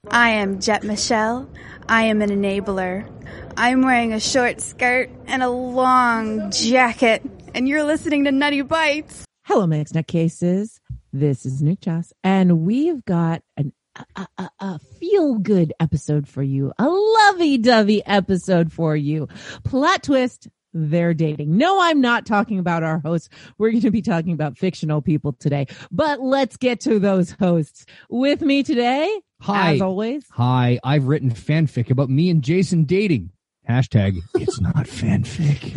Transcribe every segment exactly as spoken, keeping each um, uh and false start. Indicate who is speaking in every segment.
Speaker 1: I am Jet Michelle. I am an enabler. I'm wearing a short skirt and a long jacket, and you're listening to Nutty Bites.
Speaker 2: Hello, Mixed Nutcases. This is Nick Joss, and we've got an, a, a, a feel-good episode for you, a lovey-dovey episode for you. Plot twist, they're dating. No, I'm not talking about our hosts. We're going to be talking about fictional people today, but let's get to those hosts. With me today,
Speaker 3: Hi.
Speaker 2: as always.
Speaker 3: Hi, I've written fanfic about me and Jason dating. Hashtag, it's not fanfic.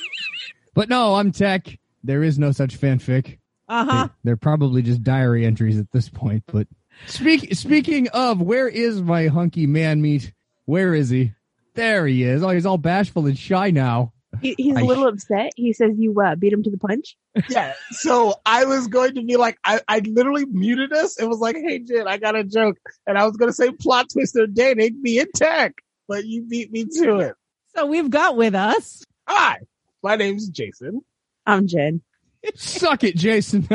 Speaker 3: But no, I'm tech. There is no such fanfic.
Speaker 2: Uh-huh.
Speaker 3: They, they're probably just diary entries at this point. But speak, speaking of, where is my hunky man meat? Where is he? There he is. Oh, he's all bashful and shy now.
Speaker 4: He, he's a
Speaker 3: I
Speaker 4: little
Speaker 3: sh-
Speaker 4: upset. He says you uh, beat him to the punch.
Speaker 5: Yeah. So I was going to be like, I, I literally muted us. It was like, hey, Jen, I got a joke. And I was going to say plot twist, they're dating me in tech. But you beat me to it.
Speaker 2: So we've got with us.
Speaker 5: Hi, my name's Jason.
Speaker 4: I'm Jen.
Speaker 3: Suck it, Jason.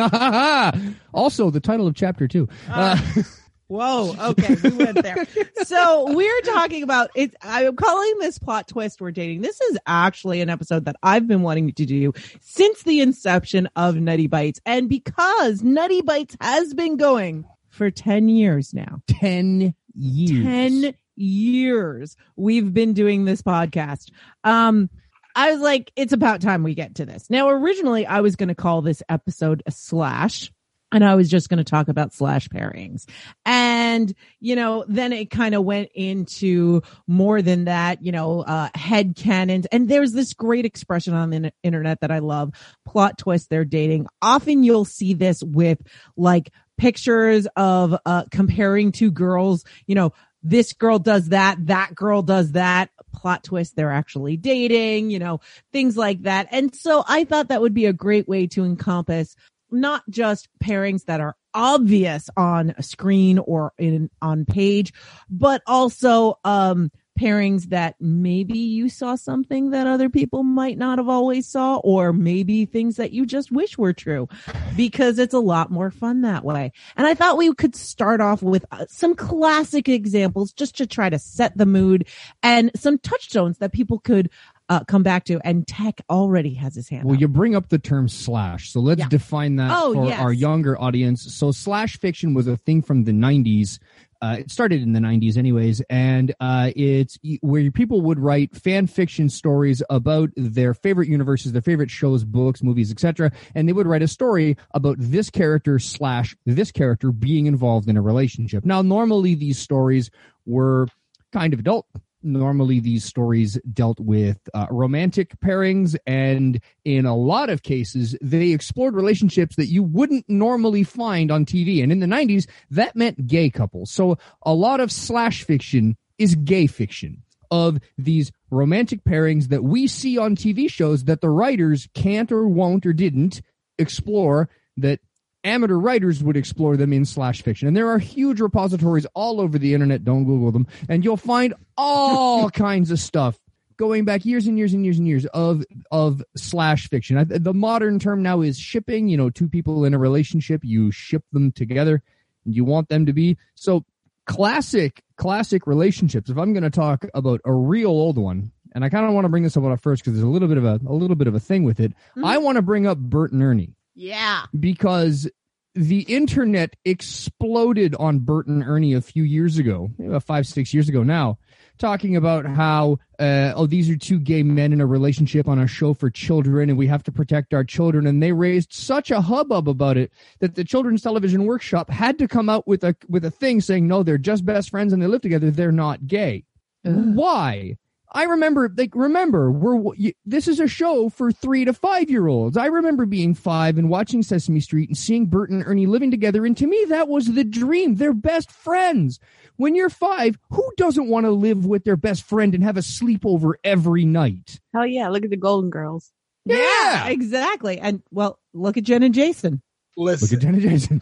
Speaker 3: Also, the title of chapter two. Uh,
Speaker 2: Whoa. Okay. We went there. So we're talking about it. I'm calling this plot twist we're dating. This is actually an episode that I've been wanting to do since the inception of Nutty Bites. And because Nutty Bites has been going for ten years now,
Speaker 3: ten years.
Speaker 2: ten years we've been doing this podcast. Um, I was like, it's about time we get to this. Now, originally, I was going to call this episode a slash. And I was just going to talk about slash pairings. And, you know, then it kind of went into more than that, you know, uh, head canons. And there's this great expression on the internet that I love, plot twist, they're dating. Often you'll see this with like pictures of uh, comparing two girls, you know, this girl does that, that girl does that, plot twist, they're actually dating, you know, things like that. And so I thought that would be a great way to encompass not just pairings that are obvious on a screen or in on page, but also um pairings that maybe you saw something that other people might not have always saw, or maybe things that you just wish were true, because it's a lot more fun that way. And I thought we could start off with uh, some classic examples just to try to set the mood and some touchstones that people could Uh, come back to, and Tech already has his hand
Speaker 3: Well,
Speaker 2: up.
Speaker 3: you bring up the term slash, so let's
Speaker 2: Yeah.
Speaker 3: define that
Speaker 2: Oh,
Speaker 3: for
Speaker 2: yes.
Speaker 3: our younger audience. So slash fiction was a thing from the nineties. Uh, it started in the nineties anyways, and uh, it's where people would write fan fiction stories about their favorite universes, their favorite shows, books, movies, et cetera, and they would write a story about this character slash this character being involved in a relationship. Now, normally these stories were kind of adult. Normally, these stories dealt with uh, romantic pairings, and in a lot of cases, they explored relationships that you wouldn't normally find on T V. And in the nineties, that meant gay couples. So a lot of slash fiction is gay fiction of these romantic pairings that we see on T V shows that the writers can't or won't or didn't explore, that amateur writers would explore them in slash fiction. And there are huge repositories all over the internet. Don't Google them. And you'll find all kinds of stuff going back years and years and years and years of, of slash fiction. I, the modern term now is shipping. You know, two people in a relationship, you ship them together and you want them to be. So classic, classic relationships. If I'm going to talk about a real old one, and I kind of want to bring this up first because there's a little bit of a, a little bit of a thing with it. Mm-hmm. I want to bring up Bert and Ernie.
Speaker 2: Yeah.
Speaker 3: Because the internet exploded on Bert and Ernie a few years ago, about five, six years ago now, talking about how, uh, oh, these are two gay men in a relationship on a show for children, and we have to protect our children. And they raised such a hubbub about it that the Children's Television Workshop had to come out with a with a thing saying, no, they're just best friends and they live together. They're not gay. Ugh. Why? I remember, like, remember, we're this is a show for three to five year olds. I remember being five and watching Sesame Street and seeing Bert and Ernie living together. And to me, that was the dream. They're best friends. When you're five, who doesn't want to live with their best friend and have a sleepover every night?
Speaker 4: Hell yeah. Look at the Golden Girls.
Speaker 2: Yeah,
Speaker 3: Yeah.
Speaker 2: exactly. And well, look at Jen and Jason.
Speaker 5: Listen.
Speaker 3: Look at Jen and Jason.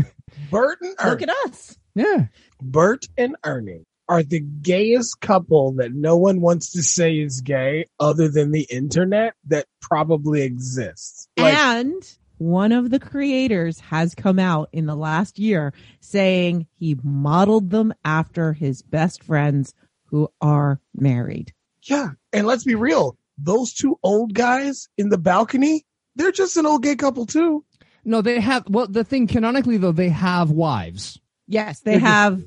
Speaker 5: Bert and Ernie.
Speaker 2: Look at us.
Speaker 3: Yeah.
Speaker 5: Bert and Ernie are the gayest couple that no one wants to say is gay other than the internet that probably exists. Like,
Speaker 2: And one of the creators has come out in the last year saying he modeled them after his best friends who are married.
Speaker 5: Yeah. And let's be real. Those two old guys in the balcony, they're just an old gay couple too.
Speaker 3: No, they have, well, the thing canonically though, they have wives.
Speaker 2: Yes, they have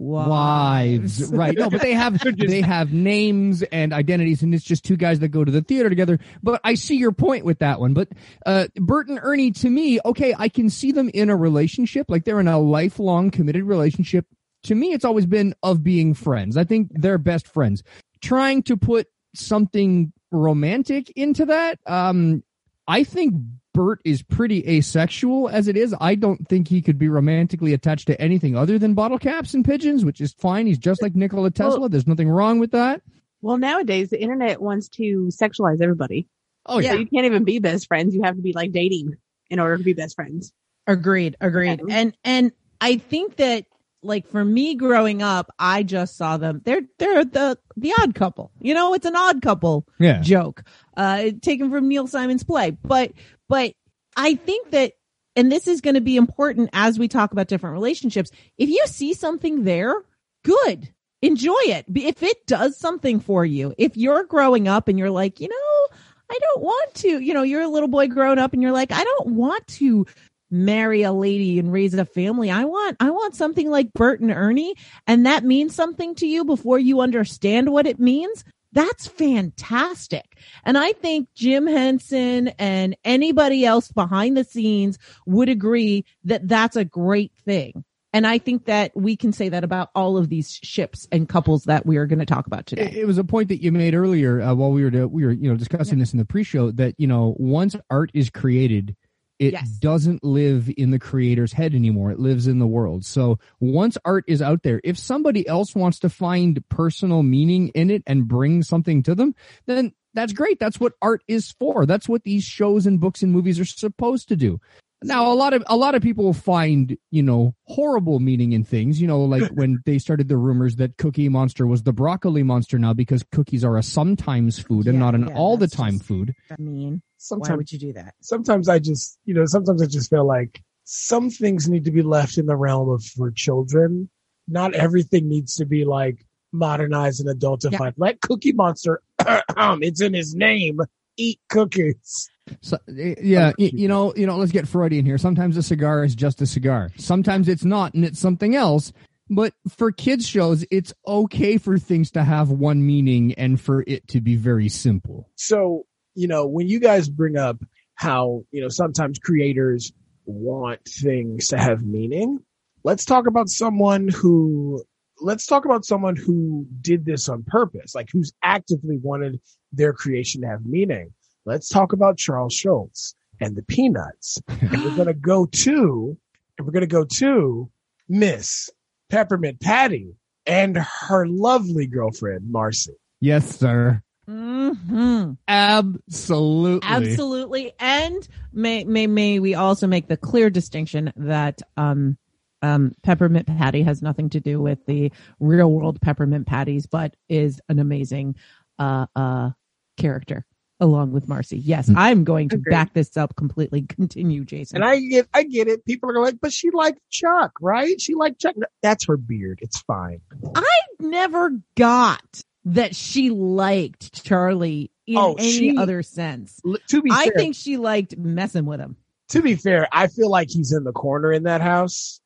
Speaker 2: wives.
Speaker 3: Wives, right? No, but they have they have names and identities, and it's just two guys that go to the theater together. But I see your point with that one. But uh, Bert and Ernie, to me, okay, I can see them in a relationship, like they're in a lifelong committed relationship. To me, it's always been of being friends. I think they're best friends. Trying to put something romantic into that, um, I think Bert is pretty asexual as it is. I don't think he could be romantically attached to anything other than bottle caps and pigeons, which is fine. He's just like Nikola Tesla.
Speaker 4: Well,
Speaker 3: There's nothing wrong with that.
Speaker 4: Well, nowadays the internet wants to sexualize everybody.
Speaker 3: Oh, yeah.
Speaker 4: So you can't even be best friends. You have to be like dating in order to be best friends.
Speaker 2: Agreed, agreed.
Speaker 4: Yeah.
Speaker 2: And and I think that, like, for me growing up, I just saw them. They're they're the the odd couple. You know, it's an odd couple
Speaker 3: Yeah.
Speaker 2: joke, uh, taken from Neil Simon's play. But but I think that, and this is going to be important as we talk about different relationships. If you see something there, good, enjoy it. If it does something for you, if you're growing up and you're like, you know, I don't want to, you know, you're a little boy growing up and you're like, I don't want to marry a lady and raise a family. I want, I want something like Bert and Ernie. And that means something to you before you understand what it means. That's fantastic. And I think Jim Henson and anybody else behind the scenes would agree that that's a great thing. And I think that we can say that about all of these ships and couples that we are going to talk about today.
Speaker 3: It, it was a point that you made earlier uh, while we were to, we were you know discussing yeah. this in the pre-show, that you know once art is created, it yes. doesn't live in the creator's head anymore. It lives in the world. So once art is out there, if somebody else wants to find personal meaning in it and bring something to them, then that's great. That's what art is for. That's what these shows and books and movies are supposed to do. Now, a lot of a lot of people find, you know, horrible meaning in things, you know, like when they started the rumors that Cookie Monster was the broccoli monster now because cookies are a sometimes food and
Speaker 2: yeah,
Speaker 3: not an
Speaker 2: yeah,
Speaker 3: all the time
Speaker 2: just,
Speaker 3: food.
Speaker 2: I mean,
Speaker 5: sometimes,
Speaker 2: why would you do that?
Speaker 5: Sometimes I just, you know, sometimes I just feel like some things need to be left in the realm of for children. Not everything needs to be like modernized and adultified. Yeah. Like Cookie Monster, it's in his name. Eat cookies.
Speaker 3: So, yeah, you, you know, you know, let's get Freudian here. Sometimes a cigar is just a cigar. Sometimes it's not, and it's something else. But for kids shows, it's okay for things to have one meaning and for it to be very simple.
Speaker 5: So, you know, when you guys bring up how, you know, sometimes creators want things to have meaning, let's talk about someone who, let's talk about someone who did this on purpose, like who's actively wanted their creation to have meaning. Let's talk about Charles Schulz and the Peanuts. And we're going to go to, and we're going to go to Miss Peppermint Patty and her lovely girlfriend, Marcy.
Speaker 3: Yes, sir.
Speaker 2: Mm-hmm.
Speaker 3: Absolutely.
Speaker 2: Absolutely. And may, may, may we also make the clear distinction that, um, um, Peppermint Patty has nothing to do with the real world Peppermint Patties, but is an amazing, uh, uh, character. Along with Marcy. Yes, I'm going to back this up completely. Continue, Jason.
Speaker 5: And I get I get it. People are like, but she liked Chuck, right? She liked Chuck. That's her beard. It's fine.
Speaker 2: I never got that she liked Charlie in
Speaker 5: oh,
Speaker 2: any
Speaker 5: she,
Speaker 2: other sense.
Speaker 5: To be
Speaker 2: I
Speaker 5: fair,
Speaker 2: think she liked messing with him.
Speaker 5: To be fair, I feel like he's in the corner in that house.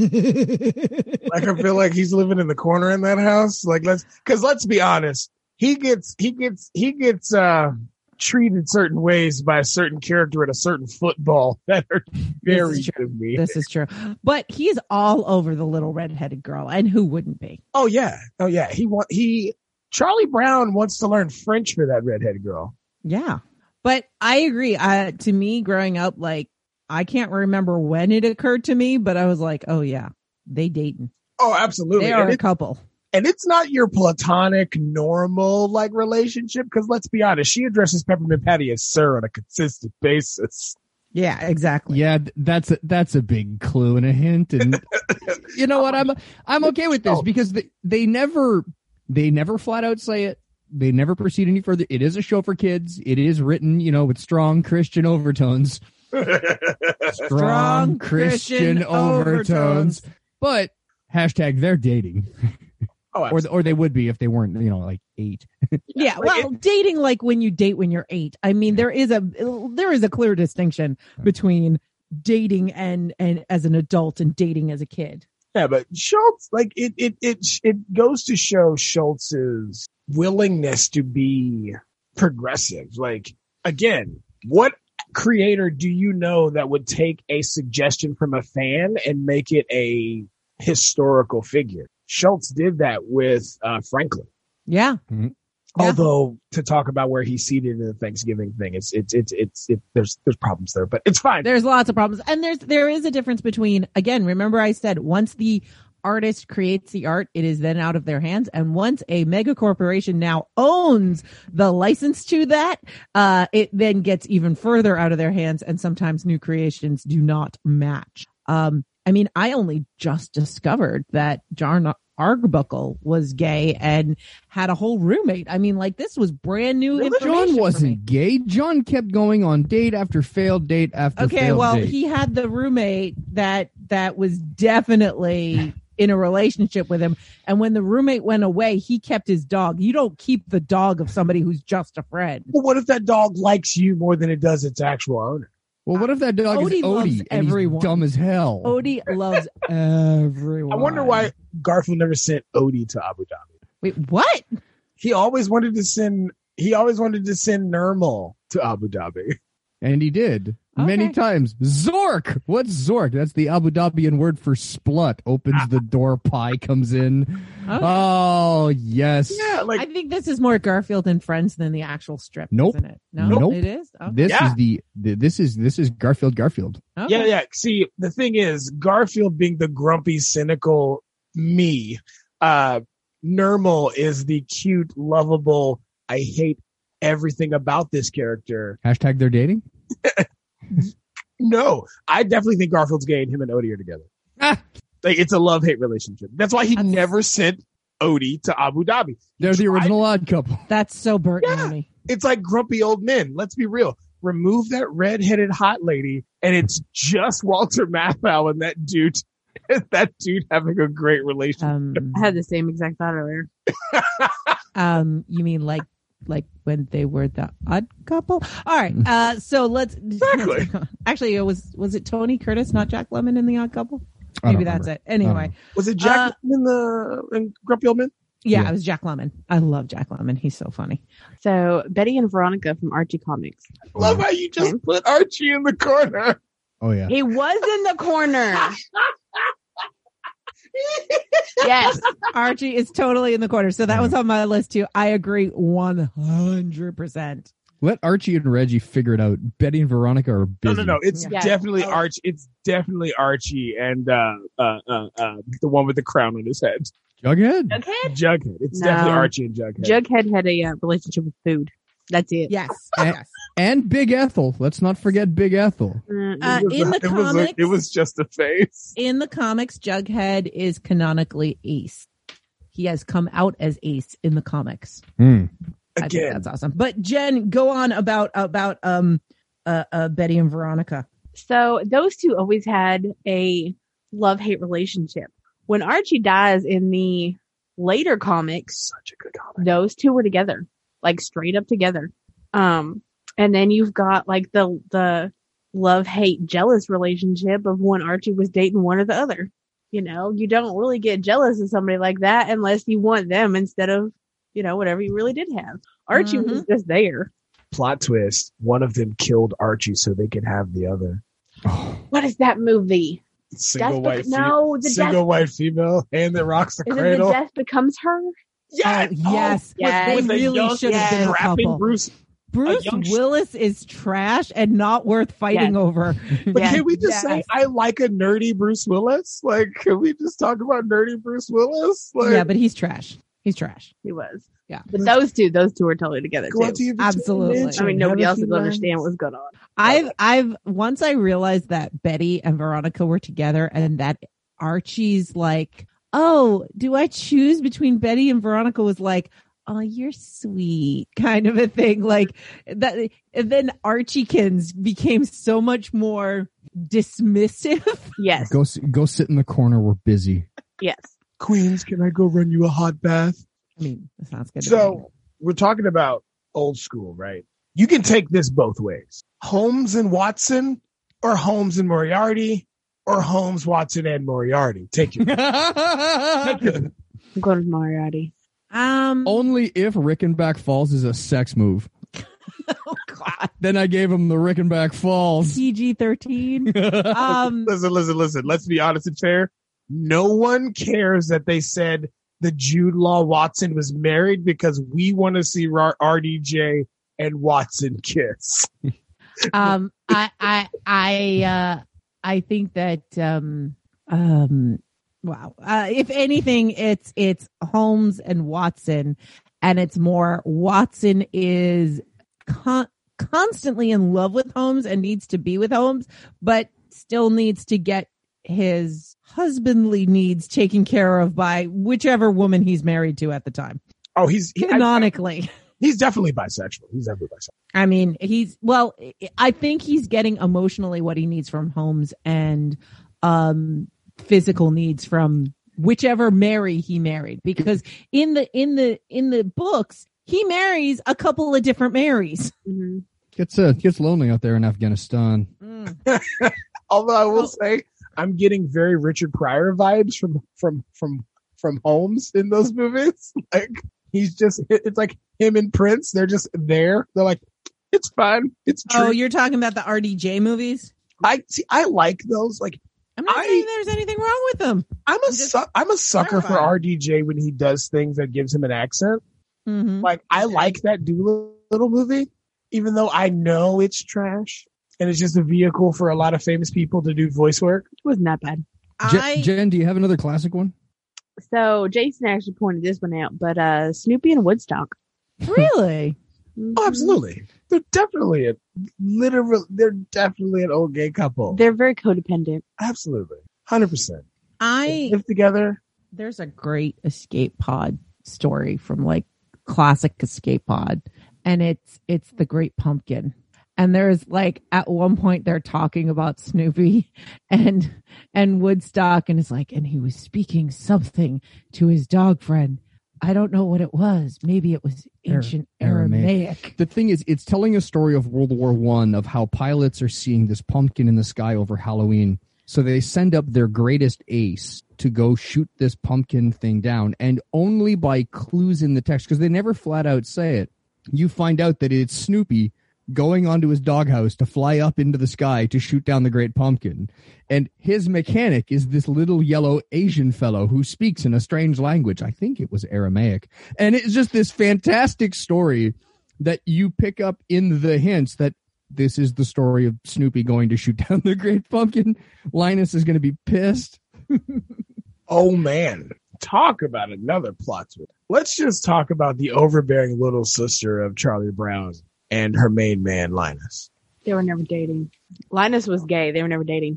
Speaker 5: Like I feel like he's living in the corner in that house. Like let's because let's be honest. He gets he gets he gets uh treated certain ways by a certain character at a certain football that are very to me.
Speaker 2: This is true. But he's all over the little redheaded girl, and who wouldn't be?
Speaker 5: Oh yeah. Oh yeah. He want he Charlie Brown wants to learn French for that redheaded girl.
Speaker 2: Yeah. But I agree. Uh to me, growing up, like I can't remember when it occurred to me, but I was like, oh yeah, they dating.
Speaker 5: Oh, absolutely.
Speaker 2: They are
Speaker 5: and
Speaker 2: a couple.
Speaker 5: And it's not your platonic, normal, like, relationship, because let's be honest, she addresses Peppermint Patty as sir on a consistent basis.
Speaker 2: Yeah, exactly.
Speaker 3: Yeah, that's a, that's a big clue and a hint. And you know what? I'm I'm okay with this because they, they never they never flat out say it. They never proceed any further. It is a show for kids. It is written, you know, with strong Christian overtones. Strong Christian
Speaker 2: Christian
Speaker 3: overtones.
Speaker 2: overtones.
Speaker 3: But hashtag they're dating.
Speaker 5: Oh,
Speaker 3: Or or they would be if they weren't, you know, like eight.
Speaker 2: Yeah, well, dating like when you date when you're eight. I mean, there is a there is a clear distinction between dating and and as an adult and dating as a kid.
Speaker 5: Yeah, but Schultz, like it, it, it, it goes to show Schultz's willingness to be progressive. Like, again, what creator do you know that would take a suggestion from a fan and make it a historical figure? Schultz did that with uh, Franklin.
Speaker 2: Yeah.
Speaker 3: Mm-hmm.
Speaker 2: Yeah.
Speaker 5: Although to talk about where he's seated in the Thanksgiving thing, it's it's it's it's it, there's there's problems there, but it's fine.
Speaker 2: There's lots of problems. And there's there is a difference between, again, remember I said once the artist creates the art, it is then out of their hands. And once a mega corporation now owns the license to that, uh, it then gets even further out of their hands. And sometimes new creations do not match. Um, I mean, I only just discovered that John Arbuckle was gay and had a whole roommate. I mean, like, this was brand new information.
Speaker 3: John
Speaker 2: for me.
Speaker 3: wasn't gay. John kept going on date after failed date after
Speaker 2: Okay,
Speaker 3: failed
Speaker 2: well,
Speaker 3: date.
Speaker 2: he had the roommate that that was definitely in a relationship with him. And when the roommate went away, he kept his dog. You don't keep the dog of somebody who's just a friend.
Speaker 5: Well, what if that dog likes you more than it does its actual owner?
Speaker 3: Well, what if that dog
Speaker 2: Odie
Speaker 3: is
Speaker 2: loves
Speaker 3: Odie and
Speaker 2: everyone.
Speaker 3: he's dumb as hell?
Speaker 2: Odie loves everyone.
Speaker 5: I wonder why Garfield never sent Odie to Abu Dhabi.
Speaker 2: Wait, what?
Speaker 5: He always wanted to send. He always wanted to send Nermal to Abu Dhabi.
Speaker 3: And he did. Many
Speaker 2: Okay.
Speaker 3: times. Zork! What's Zork? That's the Abu Dhabian word for splut. Opens the door, pie comes in.
Speaker 2: Okay.
Speaker 3: Oh, yes.
Speaker 5: Yeah, like
Speaker 2: I think this is more Garfield and Friends than the actual strip,
Speaker 3: Nope.
Speaker 2: isn't it? No,
Speaker 3: Nope.
Speaker 2: it is. Okay.
Speaker 3: This
Speaker 5: Yeah.
Speaker 3: is the, the this is this is Garfield Garfield.
Speaker 2: Okay.
Speaker 5: yeah, yeah. See, the thing is, Garfield being the grumpy, cynical me, uh, Nermal is the cute, lovable. I hate everything about this character.
Speaker 3: Hashtag they're dating.
Speaker 5: No, I definitely think Garfield's gay and him and Odie are together.
Speaker 3: Ah.
Speaker 5: Like, it's a love-hate relationship. That's why he
Speaker 2: That's-
Speaker 5: never sent Odie to Abu Dhabi. He
Speaker 3: They're the
Speaker 5: tried-
Speaker 3: original odd couple.
Speaker 2: That's so Bert
Speaker 5: Yeah.
Speaker 2: and Ernie.
Speaker 5: It's like grumpy old men. Let's be real. Remove that red-headed hot lady, and it's just Walter Matthau and that dude. That dude having a great relationship.
Speaker 2: Um,
Speaker 4: I had the same exact thought earlier.
Speaker 2: um, you mean like like when they were the odd couple? All right. Uh, so let's
Speaker 5: Exactly.
Speaker 2: Actually, it was was it Tony Curtis, not Jack Lemmon, in the Odd Couple?
Speaker 3: I don't
Speaker 2: Maybe that's
Speaker 3: remember.
Speaker 2: it. Anyway,
Speaker 3: don't
Speaker 5: Was it Jack
Speaker 2: Uh,
Speaker 5: in the in Grumpy Old Men?
Speaker 2: yeah,
Speaker 3: Yeah.
Speaker 2: it was Jack Lemmon. I love Jack Lemmon. He's so funny.
Speaker 4: So Betty and Veronica from Archie Comics.
Speaker 5: Love how you just put Archie in the corner.
Speaker 3: Oh yeah.
Speaker 4: He was in the corner. Yes.
Speaker 2: Archie is totally in the corner. So that was on my list too. I agree one hundred percent.
Speaker 3: Let Archie and Reggie figure it out. Betty and Veronica are
Speaker 5: No,
Speaker 3: busy.
Speaker 5: no, no. It's
Speaker 4: Yeah.
Speaker 5: definitely
Speaker 4: Oh.
Speaker 5: Archie. It's definitely Archie and uh, uh, uh, uh, the one with the crown on his head.
Speaker 3: Jughead.
Speaker 4: Jughead?
Speaker 5: Jughead. It's
Speaker 4: No.
Speaker 5: definitely Archie and Jughead.
Speaker 4: Jughead had a uh, relationship with food. That's it.
Speaker 2: Yes.
Speaker 3: And-
Speaker 2: yes.
Speaker 3: And Big Ethel. Let's not forget Big Ethel.
Speaker 4: Mm,
Speaker 2: Uh,
Speaker 5: It was
Speaker 2: in
Speaker 5: a-
Speaker 2: the
Speaker 5: it was a-
Speaker 2: comics-
Speaker 5: it was just a face.
Speaker 2: In the comics, Jughead is canonically Ace. He has come out as Ace in the comics.
Speaker 3: Hmm.
Speaker 2: I think
Speaker 5: Again,
Speaker 2: that's awesome. But Jen, go on about about um uh, uh Betty and Veronica.
Speaker 4: So those two always had a love-hate relationship. When Archie dies in the later comics,
Speaker 5: such a good comic.
Speaker 4: those two were together, like straight up together. Um, and then you've got like the the love-hate jealous relationship of when Archie was dating one or the other. You know, you don't really get jealous of somebody like that unless you want them instead of, you know, whatever you really did have. Archie
Speaker 2: Mhm.
Speaker 4: was just there.
Speaker 5: Plot twist: one of them killed Archie so they could have the other.
Speaker 4: What is that movie?
Speaker 5: Single
Speaker 4: Death
Speaker 5: white,
Speaker 4: Bec- no, the
Speaker 5: single
Speaker 4: death-
Speaker 5: white female hand that rocks the
Speaker 4: Is it
Speaker 5: cradle.
Speaker 4: The Death Becomes Her?
Speaker 5: Yes,
Speaker 2: Oh, yes.
Speaker 4: yes.
Speaker 2: They
Speaker 5: With the
Speaker 2: really
Speaker 5: young,
Speaker 2: should have been a
Speaker 5: strapping
Speaker 2: couple.
Speaker 5: Bruce.
Speaker 2: Bruce
Speaker 5: young sh-
Speaker 2: Willis is trash and not worth fighting
Speaker 4: Yes.
Speaker 2: over.
Speaker 5: But
Speaker 4: Yes,
Speaker 5: can we just say
Speaker 2: yes.
Speaker 5: I like a nerdy Bruce Willis? Like, can we just talk about nerdy Bruce Willis? Like,
Speaker 2: Yeah, but he's trash. He's trash.
Speaker 4: He was.
Speaker 2: Yeah.
Speaker 4: But those two, those two are totally together
Speaker 5: go out to
Speaker 4: too.
Speaker 5: your
Speaker 2: Absolutely.
Speaker 5: Bitch
Speaker 4: I mean,
Speaker 5: and
Speaker 4: nobody
Speaker 5: have a
Speaker 4: else
Speaker 5: few
Speaker 4: would understand
Speaker 5: lines.
Speaker 4: what was going on.
Speaker 2: I've I've once I realized that Betty and Veronica were together and that Archie's like, oh, do I choose between Betty and Veronica was like, oh, you're sweet kind of a thing. Like that. And then Archiekins became so much more dismissive.
Speaker 4: Yes.
Speaker 3: Go s- go sit in the corner. We're busy.
Speaker 4: Yes.
Speaker 5: Queens, can I go run you a hot bath?
Speaker 2: I mean, that sounds good. to me.
Speaker 5: So we're talking about old school, right? You can take this both ways. Holmes and Watson, or Holmes and Moriarty, or Holmes, Watson, and Moriarty. Take your, take your
Speaker 4: I'm going with Moriarty.
Speaker 2: um,
Speaker 3: Only if Rickenback Falls is a sex move.
Speaker 2: oh God,
Speaker 3: Then I gave him the Rickenback Falls.
Speaker 2: P G thirteen. Um,
Speaker 5: listen, listen, listen. Let's be honest and fair. No one cares that they said the Jude Law Watson was married because we want to see R D J and Watson kiss.
Speaker 2: um, I, I, I, uh, I think that, um, um, wow. Uh, if anything, it's, it's Holmes and Watson, and it's more Watson is con- constantly in love with Holmes and needs to be with Holmes, but still needs to get his husbandly needs taken care of by whichever woman he's married to at the time.
Speaker 5: Oh, he's he, I-
Speaker 2: Canonically.
Speaker 5: he's definitely bisexual. He's definitely bisexual.
Speaker 2: I mean, he's, well, I think he's getting emotionally what he needs from Holmes and um, physical needs from whichever Mary he married. Because in the, in the, in the books, he marries a couple of different Marys.
Speaker 4: Mm-hmm.
Speaker 3: Gets uh, gets lonely out there in Afghanistan.
Speaker 2: Mm.
Speaker 5: Although I will
Speaker 2: Oh.
Speaker 5: say, I'm getting very Richard Pryor vibes from from from from Holmes in those movies. Like he's just, it's like him and Prince. They're just there. They're like, it's fine. It's true.
Speaker 2: Oh, you're talking about the R D J movies?
Speaker 5: I see. I like those. Like
Speaker 2: I'm not
Speaker 5: I-
Speaker 2: saying there's anything wrong with them.
Speaker 5: I'm a
Speaker 2: I'm just
Speaker 5: su- I'm a sucker for
Speaker 2: terrified.
Speaker 5: R D J when he does things that gives him an accent.
Speaker 2: Mm-hmm.
Speaker 5: Like I like that Doolittle movie, even though I know it's trash and it's just a vehicle for a lot of famous people to do voice work.
Speaker 4: It wasn't that bad.
Speaker 3: Je-
Speaker 2: I,
Speaker 3: Jen, do you have another classic one?
Speaker 4: So Jason actually pointed this one out, but uh Snoopy and Woodstock.
Speaker 2: really?
Speaker 5: Oh, absolutely. They're definitely a literal. They're definitely an old gay couple.
Speaker 4: They're very codependent.
Speaker 5: Absolutely, hundred percent.
Speaker 2: I,
Speaker 5: Live together.
Speaker 2: there's a great escape pod story from like classic escape pod, and it's it's the Great Pumpkin. And there's like at one point they're talking about Snoopy and and Woodstock, and it's like, and he was speaking something to his dog friend. I don't know what it was. Maybe it was ancient
Speaker 3: Aramaic.
Speaker 2: Aramaic.
Speaker 3: The thing is, it's telling a story of World War One of how pilots are seeing this pumpkin in the sky over Halloween. So they send up their greatest ace to go shoot this pumpkin thing down, and only by clues in the text, because they never flat out say it, you find out that it's Snoopy going onto his doghouse to fly up into the sky to shoot down the Great Pumpkin. And his mechanic is this little yellow Asian fellow who speaks in a strange language. I think it was Aramaic. And it's just this fantastic story that you pick up in the hints that this is the story of Snoopy going to shoot down the Great Pumpkin. Linus is going to be pissed.
Speaker 5: Oh man, talk about another plot twist. Let's just talk about the overbearing little sister of Charlie Brown and her main man, Linus.
Speaker 4: They were never dating. Linus was gay. They were never dating.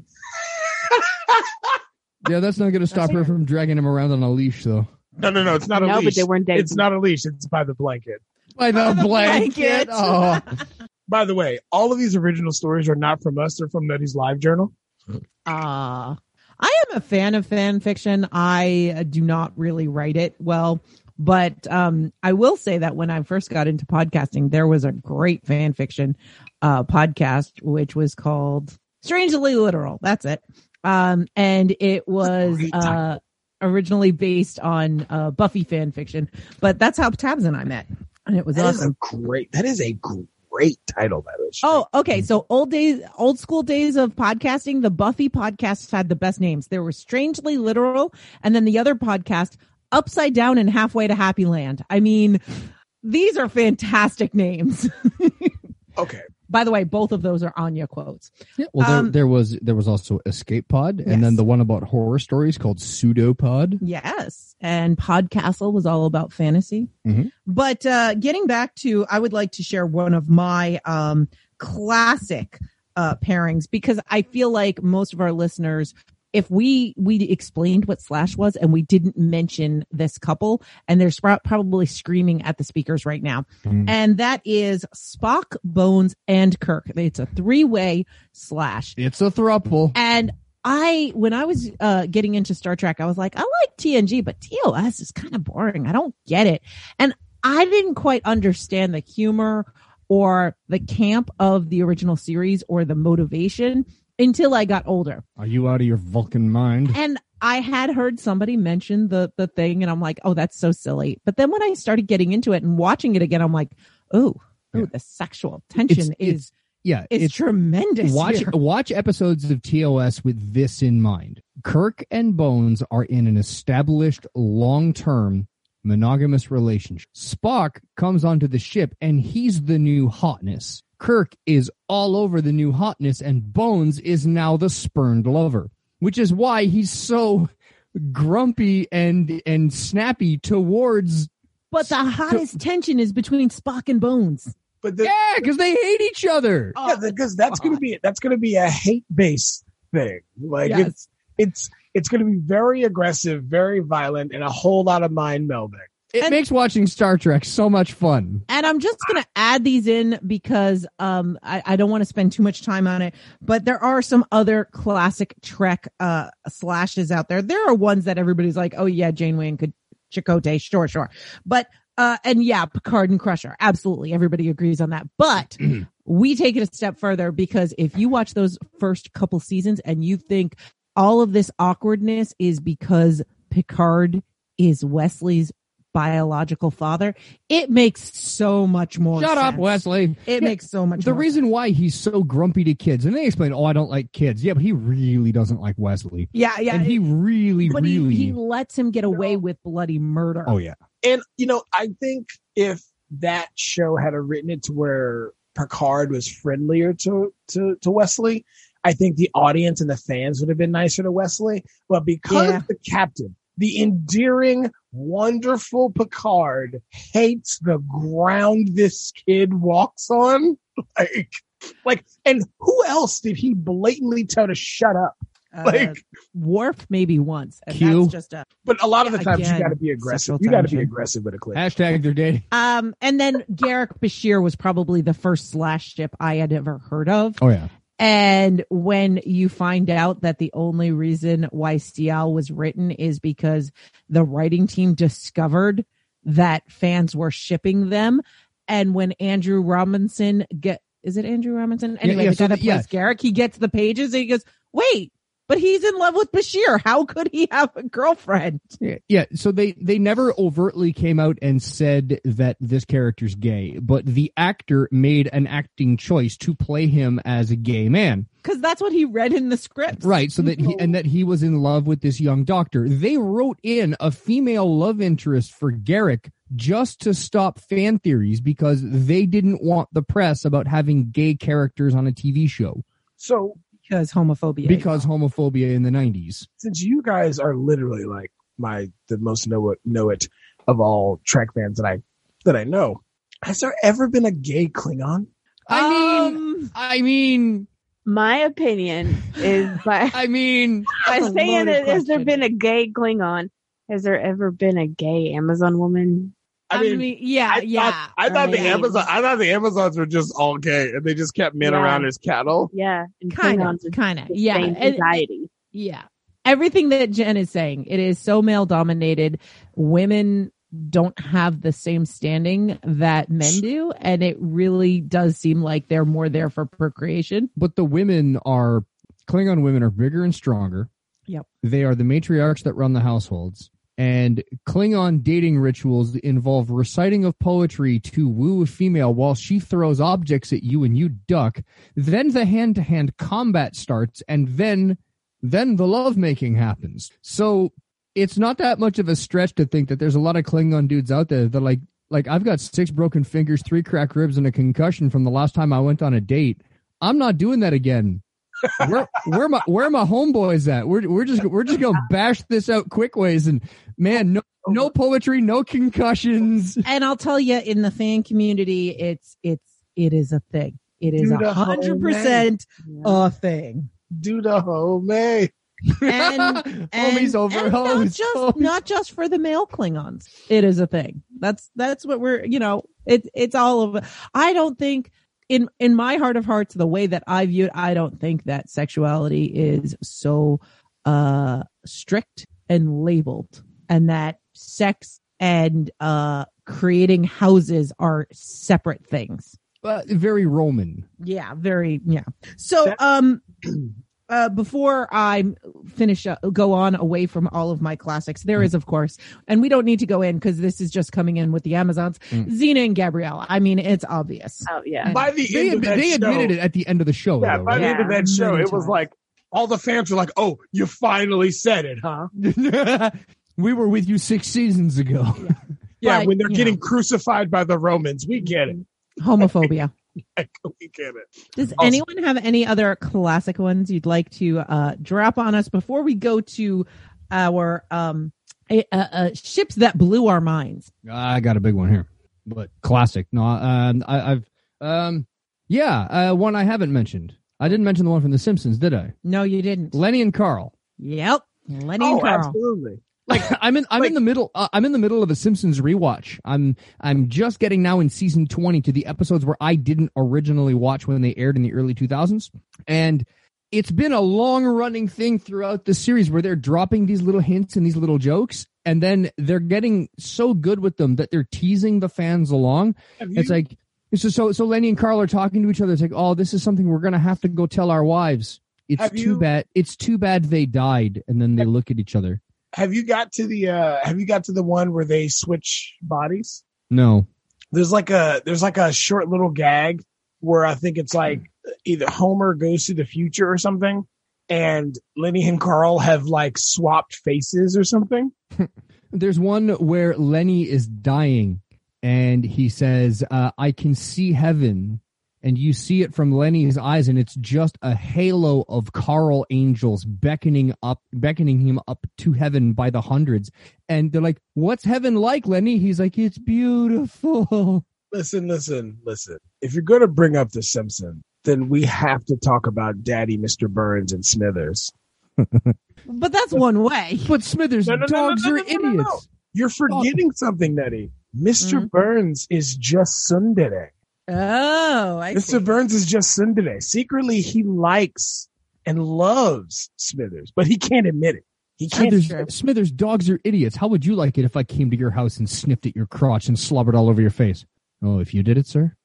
Speaker 3: Yeah, that's not going to stop her from dragging him around on a leash, though.
Speaker 5: No, no, no, it's not a
Speaker 4: No,
Speaker 5: leash.
Speaker 4: but they weren't dating.
Speaker 5: It's not a leash. It's by the blanket.
Speaker 3: By the blanket.
Speaker 2: blanket.
Speaker 3: Oh.
Speaker 5: By the way, all of these original stories are not from us. They're from Nutty's Live Journal.
Speaker 2: Uh, I am a fan of fan fiction. I uh, do not really write it well, but um, I will say that when I first got into podcasting, there was a great fan fiction uh, podcast, which was called Strangely Literal. That's it. Um, and it was
Speaker 5: great
Speaker 2: uh,
Speaker 5: title.
Speaker 2: originally based on uh, Buffy fan fiction, but that's how Tabs and I met. And it was
Speaker 5: That is
Speaker 2: awesome.
Speaker 5: a great. That is a great title, by the way.
Speaker 2: Oh, okay. So old days, old school days of podcasting, the Buffy podcasts had the best names. There were Strangely Literal, and then the other podcast, Upside Down and Halfway to Happy Land. I mean, these are fantastic names.
Speaker 5: Okay.
Speaker 2: By the way, both of those are Anya quotes.
Speaker 3: Yeah, well, there,
Speaker 2: Um,
Speaker 3: there was there was also Escape Pod, and
Speaker 2: Yes.
Speaker 3: then the one about horror stories called Pseudopod.
Speaker 2: Yes. And Podcastle was all about fantasy.
Speaker 3: Mhm.
Speaker 2: But uh, getting back to, I would like to share one of my um, classic uh, pairings, because I feel like most of our listeners, if we we explained what Slash was and we didn't mention this couple, and they're sp- probably screaming at the speakers right now,
Speaker 3: Mm.
Speaker 2: and that is Spock, Bones, and Kirk. It's a three-way Slash.
Speaker 3: It's a throuple.
Speaker 2: And I, when I was uh, getting into Star Trek, I was like, I like T N G, but T O S is kind of boring. I don't get it. And I didn't quite understand the humor or the camp of the original series or the motivation until I got older.
Speaker 3: Are you out of your Vulcan mind?
Speaker 2: And I had heard somebody mention the the thing, and I'm like, oh, that's so silly. But then when I started getting into it and watching it again, I'm like, oh, oh,
Speaker 3: Yeah.
Speaker 2: the sexual tension
Speaker 3: It's-
Speaker 2: is
Speaker 3: it's- Yeah,
Speaker 2: it's,
Speaker 3: it's
Speaker 2: tremendous.
Speaker 3: watch
Speaker 2: here.
Speaker 3: watch episodes of T O S with this in mind. Kirk and Bones are in an established long-term monogamous relationship. Spock comes onto the ship and he's the new hotness. Kirk is all over the new hotness and Bones is now the spurned lover, which is why he's so grumpy and and snappy towards
Speaker 2: But the hottest tension is between Spock and Bones.
Speaker 5: But the,
Speaker 3: yeah, because they hate each other.
Speaker 2: Oh,
Speaker 5: yeah, because that's gonna be that's gonna be a hate based thing. Like
Speaker 2: Yes.
Speaker 5: it's it's it's gonna be very aggressive, very violent, and a whole lot of mind melding.
Speaker 3: It
Speaker 2: And-
Speaker 3: makes watching Star Trek so much fun.
Speaker 2: And I'm just going to add these in because um, I, I don't want to spend too much time on it. But there are some other classic Trek uh, slashes out there. There are ones that everybody's like, oh, yeah, Janeway and Chakotay. Sure, sure. But, uh, and yeah, Picard and Crusher. Absolutely. Everybody agrees on that. But we take it a step further because if you watch those first couple seasons and you think all of this awkwardness is because Picard is Wesley's biological father, it makes so much more
Speaker 3: Shut
Speaker 2: sense.
Speaker 3: up, Wesley.
Speaker 2: It
Speaker 3: Yeah,
Speaker 2: makes so much
Speaker 3: The
Speaker 2: more
Speaker 3: reason why he's so grumpy to kids, and they explain, oh, I don't like kids. Yeah, but he really doesn't like Wesley.
Speaker 2: yeah yeah
Speaker 3: and he really,
Speaker 2: but
Speaker 3: really.
Speaker 2: he, he lets him get away with bloody murder.
Speaker 3: oh, yeah.
Speaker 5: And you know, I think if that show had written it to where Picard was friendlier to to to Wesley, I think the audience and the fans would have been nicer to Wesley. But because
Speaker 2: Yeah.
Speaker 5: the captain, the endearing, wonderful Picard, hates the ground this kid walks on, like, like, and who else did he blatantly tell to shut up?
Speaker 2: Uh,
Speaker 5: Like,
Speaker 2: Worf maybe once, and
Speaker 3: Q.
Speaker 2: that's just a
Speaker 5: but a lot of the
Speaker 2: yeah,
Speaker 5: times
Speaker 2: again,
Speaker 5: you got to be aggressive.
Speaker 2: sexual
Speaker 5: You got to be
Speaker 2: tension.
Speaker 5: aggressive with a clip.
Speaker 3: Hashtag they're dating.
Speaker 2: um. And then Garrick Bashir was probably the first slash ship I had ever heard of.
Speaker 3: Oh, yeah.
Speaker 2: And when you find out that the only reason why Cial was written is because the writing team discovered that fans were shipping them, and when Andrew Robinson get is it Andrew Robinson? Anyway,
Speaker 3: yeah,
Speaker 2: the
Speaker 3: so
Speaker 2: guy that
Speaker 3: the- yeah.
Speaker 2: plays Garrick, he gets the pages and he goes, "Wait, but he's in love with Bashir. How could he have a girlfriend?"
Speaker 3: Yeah, yeah. So they they never overtly came out and said that this character's gay, but the actor made an acting choice to play him as a gay man,
Speaker 2: Because that's what he read in the script,
Speaker 3: right? So that he and that he was in love with this young doctor. They wrote in a female love interest for Garrick just to stop fan theories because they didn't want the press about having gay characters on a T V show
Speaker 5: So
Speaker 2: Because homophobia.
Speaker 3: because homophobia in the nineties.
Speaker 5: since you guys are literally like my the most know it know it of all Trek fans that I that I know, has there ever been a gay Klingon?
Speaker 3: I mean,
Speaker 2: Um,
Speaker 3: I mean,
Speaker 4: My opinion is by
Speaker 3: I mean,
Speaker 4: by
Speaker 2: That's a
Speaker 4: saying
Speaker 2: loaded
Speaker 4: that has there
Speaker 2: question.
Speaker 4: been a gay Klingon? Has there ever been a gay Amazon woman?
Speaker 2: I mean, yeah,
Speaker 5: I
Speaker 2: yeah.
Speaker 5: thought, I thought the
Speaker 4: mean-
Speaker 5: Amazon I thought the Amazons were just all gay and they just kept men
Speaker 4: Yeah.
Speaker 5: around as cattle.
Speaker 4: Yeah, and
Speaker 2: kind of,
Speaker 4: Klingons are
Speaker 2: kind of,
Speaker 4: the
Speaker 2: yeah,
Speaker 4: same
Speaker 2: And-
Speaker 4: anxiety.
Speaker 2: yeah. Everything that Jen is saying, it is so male dominated. Women don't have the same standing that men do, and it really does seem like they're more there for procreation.
Speaker 3: but the women are Klingon women are bigger and stronger.
Speaker 2: Yep.
Speaker 3: They are the matriarchs that run the households. And Klingon dating rituals involve reciting of poetry to woo a female while she throws objects at you and you duck. Then the hand-to-hand combat starts, and then then the lovemaking happens. So it's not that much of a stretch to think that there's a lot of Klingon dudes out there that like like I've got six broken fingers, three cracked ribs, and a concussion from the last time I went on a date. I'm not doing that again. where where my where my homeboys at? We're we're just we're just gonna bash this out quick ways, and man, no no poetry, no concussions.
Speaker 2: And I'll tell you, in the fan community, it's it's it is a thing. It is
Speaker 5: Dude,
Speaker 2: a
Speaker 5: a whole
Speaker 2: hundred percent
Speaker 4: Yeah.
Speaker 2: a thing.
Speaker 5: Do the whole May.
Speaker 2: And, and,
Speaker 3: Homie's over
Speaker 2: and not
Speaker 3: hosed.
Speaker 2: just
Speaker 3: Homie's-
Speaker 2: not just for the male Klingons. It is a thing. That's that's what we're you know. It it's all of it. I don't think in in my heart of hearts, the way that I view it, I don't think that sexuality is so uh strict and labeled, and that sex and uh creating houses are separate things.
Speaker 3: Uh, very Roman.
Speaker 2: Yeah, very yeah. So um uh before I finish uh, go on away from all of my classics, there is of course, and we don't need to go in because this is just coming in with the Amazons,
Speaker 3: Mm.
Speaker 2: Xena and Gabriella. I mean, it's obvious.
Speaker 4: Oh yeah.
Speaker 5: By the
Speaker 3: They,
Speaker 5: end of that
Speaker 3: they admitted
Speaker 5: show,
Speaker 3: it at the end of the show.
Speaker 5: yeah,
Speaker 3: though,
Speaker 5: by
Speaker 3: right?
Speaker 5: the end of
Speaker 2: Yeah,
Speaker 5: that show,
Speaker 2: many
Speaker 5: it was
Speaker 2: times.
Speaker 5: like all the fans were like, "Oh, you finally said it, huh?"
Speaker 3: We were with you six seasons ago.
Speaker 5: Yeah,
Speaker 2: But,
Speaker 5: when they're
Speaker 2: you
Speaker 5: getting
Speaker 2: know.
Speaker 5: crucified by the Romans, we get it.
Speaker 2: Homophobia.
Speaker 5: We get it.
Speaker 2: Does
Speaker 5: Also-
Speaker 2: anyone have any other classic ones you'd like to uh drop on us before we go to our um uh, uh, ships that blew our minds?
Speaker 3: I got a big one here, but classic. No, um, I, I've, um, yeah, uh, one I haven't mentioned. I didn't mention the one from The Simpsons, did I?
Speaker 2: No, you didn't.
Speaker 3: Lenny and Carl.
Speaker 2: Yep. Lenny
Speaker 5: Oh,
Speaker 2: and Carl.
Speaker 5: absolutely.
Speaker 3: Like I'm in, I'm
Speaker 5: Like-
Speaker 3: in the middle. Uh, I'm in the middle of a Simpsons rewatch. I'm, I'm just getting now in season twenty to the episodes where I didn't originally watch when they aired in the early two thousands, and it's been a long running thing throughout the series where they're dropping these little hints and these little jokes, and then they're getting so good with them that they're teasing the fans along.
Speaker 5: Have you-
Speaker 3: It's like it's just so so Lenny and Carl are talking to each other. It's like, oh, this is something we're gonna have to go tell our wives. It's
Speaker 5: Have
Speaker 3: too
Speaker 5: you-
Speaker 3: bad. It's too bad they died, and then they look at each other.
Speaker 5: have you got to the uh have you got to the one where they switch bodies?
Speaker 3: No.
Speaker 5: There's like a there's like a short little gag where I think it's like either Homer goes to the future or something, and Lenny and Carl have like swapped faces or something.
Speaker 3: There's one where Lenny is dying, and he says, uh, "I can see heaven." And you see it from Lenny's eyes, and it's just a halo of Carl angels beckoning up, beckoning him up to heaven by the hundreds. And they're like, "What's heaven like, Lenny?" He's like, "It's beautiful."
Speaker 5: Listen, listen, listen. If you're going to bring up The Simpsons, then we have to talk about Daddy, Mister Burns, and Smithers.
Speaker 2: But that's one way.
Speaker 3: But Smithers,
Speaker 5: No, no, no,
Speaker 3: dogs
Speaker 5: no, no,
Speaker 3: are
Speaker 5: no, no, no,
Speaker 3: idiots.
Speaker 5: no. You're forgetting something, Nettie. Mister
Speaker 2: Mhm.
Speaker 5: Burns is just Sundere.
Speaker 2: Oh, I
Speaker 5: Mister
Speaker 2: see.
Speaker 5: Burns is just Sundere. Secretly, he likes and loves Smithers, but he can't admit it. He can't.
Speaker 3: Smithers,
Speaker 2: Sure.
Speaker 3: Smithers, dogs are idiots. How would you like it if I came to your house and sniffed at your crotch and slobbered all over your face? Oh, if you did it, sir?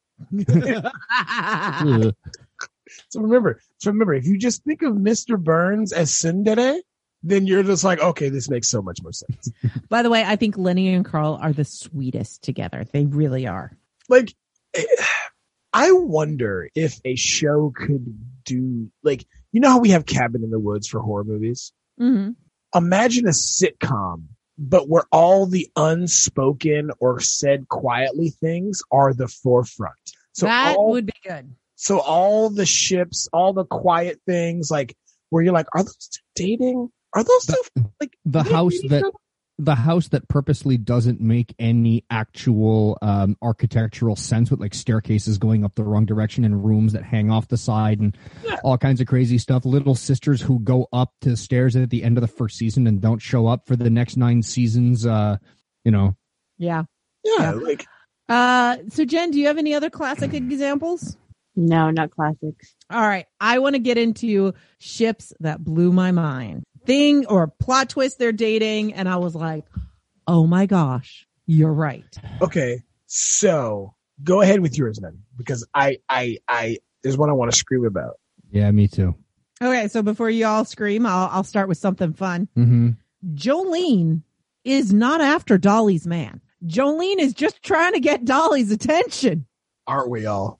Speaker 3: Ugh.
Speaker 5: So remember, so remember, if you just think of Mister Burns as Sundere, then you're just like, okay, this makes so much more sense.
Speaker 2: By the way, I think Lenny and Carl are the sweetest together. They really are.
Speaker 5: Like, eh, I wonder if a show could do, like, you know how we have Cabin in the Woods for horror movies?
Speaker 2: Mm-hmm.
Speaker 5: Imagine a sitcom, but where all the unspoken or said quietly things are the forefront. So
Speaker 2: That
Speaker 5: all,
Speaker 2: would be good.
Speaker 5: so all the ships, all the quiet things, like where you're like, are those two dating? Are those two like
Speaker 3: The
Speaker 5: are they
Speaker 3: house
Speaker 5: dating
Speaker 3: that
Speaker 5: each other?
Speaker 3: the house that purposely doesn't make any actual um, architectural sense, with like staircases going up the wrong direction and rooms that hang off the side and
Speaker 5: Yeah.
Speaker 3: all kinds of crazy stuff. Little sisters who go up to the stairs at the end of the first season and don't show up for the next nine seasons. Uh, you know,
Speaker 2: Yeah.
Speaker 5: Yeah,
Speaker 2: Yeah.
Speaker 5: like
Speaker 2: Uh, so Jen, do you have any other classic examples?
Speaker 4: No, not classics.
Speaker 2: All right. I want to get into ships that blew my mind. Thing or plot twist they're dating. And I was like, oh my gosh, you're right.
Speaker 5: okay. So go ahead with yours then, because I, I, I, there's one I want to scream about.
Speaker 3: yeah, me too.
Speaker 2: Okay. So before you all scream, I'll, I'll start with something fun.
Speaker 3: Mm-hmm.
Speaker 2: Jolene is not after Dolly's man. Jolene is just trying to get Dolly's attention.
Speaker 5: Aren't we all?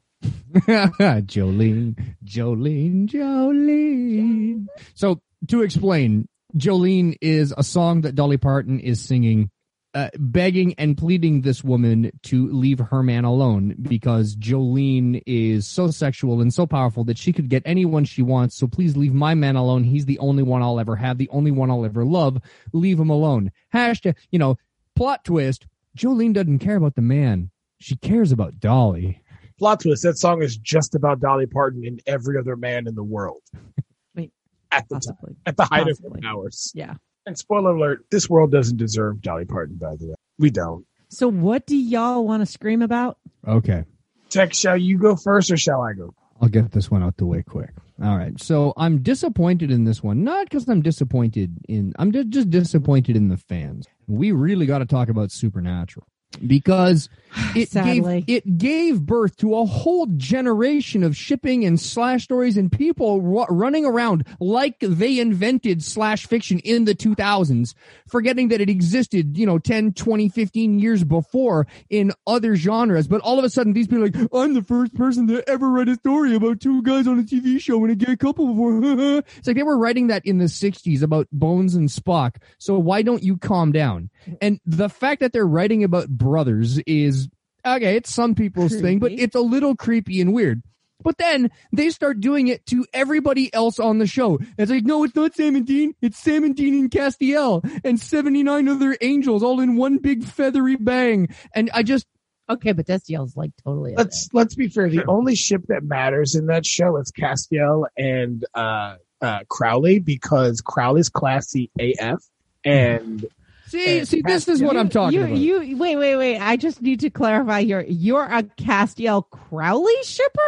Speaker 3: Jolene, Jolene, Jolene. So to explain, Jolene is a song that Dolly Parton is singing, uh, begging and pleading this woman to leave her man alone because Jolene is so sexual and so powerful that she could get anyone she wants. So please leave my man alone. He's the only one I'll ever have, the only one I'll ever love. Leave him alone. Hashtag, you know, plot twist. Jolene doesn't care about the man. She cares about Dolly.
Speaker 5: Plot twist, that song is just about Dolly Parton and every other man in the world. at the
Speaker 2: Possibly.
Speaker 5: time, at the height
Speaker 2: Possibly.
Speaker 5: of her powers.
Speaker 2: Yeah.
Speaker 5: And spoiler alert, this world doesn't deserve Dolly Parton, by the way. We don't.
Speaker 2: So what do y'all want to scream about?
Speaker 3: Okay.
Speaker 5: Tech, shall you go first or shall I go?
Speaker 3: I'll get this one out the way quick. All right. So I'm disappointed in this one, not because I'm disappointed in, I'm just disappointed in the fans. We really got to talk about Supernatural because it
Speaker 2: Sadly.
Speaker 3: gave, it gave birth to a whole generation of shipping and slash stories and people ru- running around like they invented slash fiction in the two thousands, forgetting that it existed, you know, ten, twenty, fifteen years before in other genres. But all of a sudden, these people are like, I'm the first person to ever write a story about two guys on a T V show and a gay couple before. It's like they were writing that in the sixties about Bones and Spock. So why don't you calm down? And the fact that they're writing about brothers is, okay, it's some people's thing, but it's a little creepy and weird. But then they start doing it to everybody else on the show. It's like, no, it's not Sam and Dean. It's Sam and Dean and Castiel and seventy-nine other angels all in one big feathery bang. And I just,
Speaker 2: Okay, but Destiel's like totally.
Speaker 5: Let's let's be fair. The only ship that matters in that show is Castiel and uh, uh, Crowley, because Crowley's classy A F. And
Speaker 3: see,
Speaker 5: and
Speaker 3: see, this is what I'm talking
Speaker 2: you,
Speaker 3: about.
Speaker 2: You wait, wait, wait. I just need to clarify here. You're a Castiel Crowley shipper?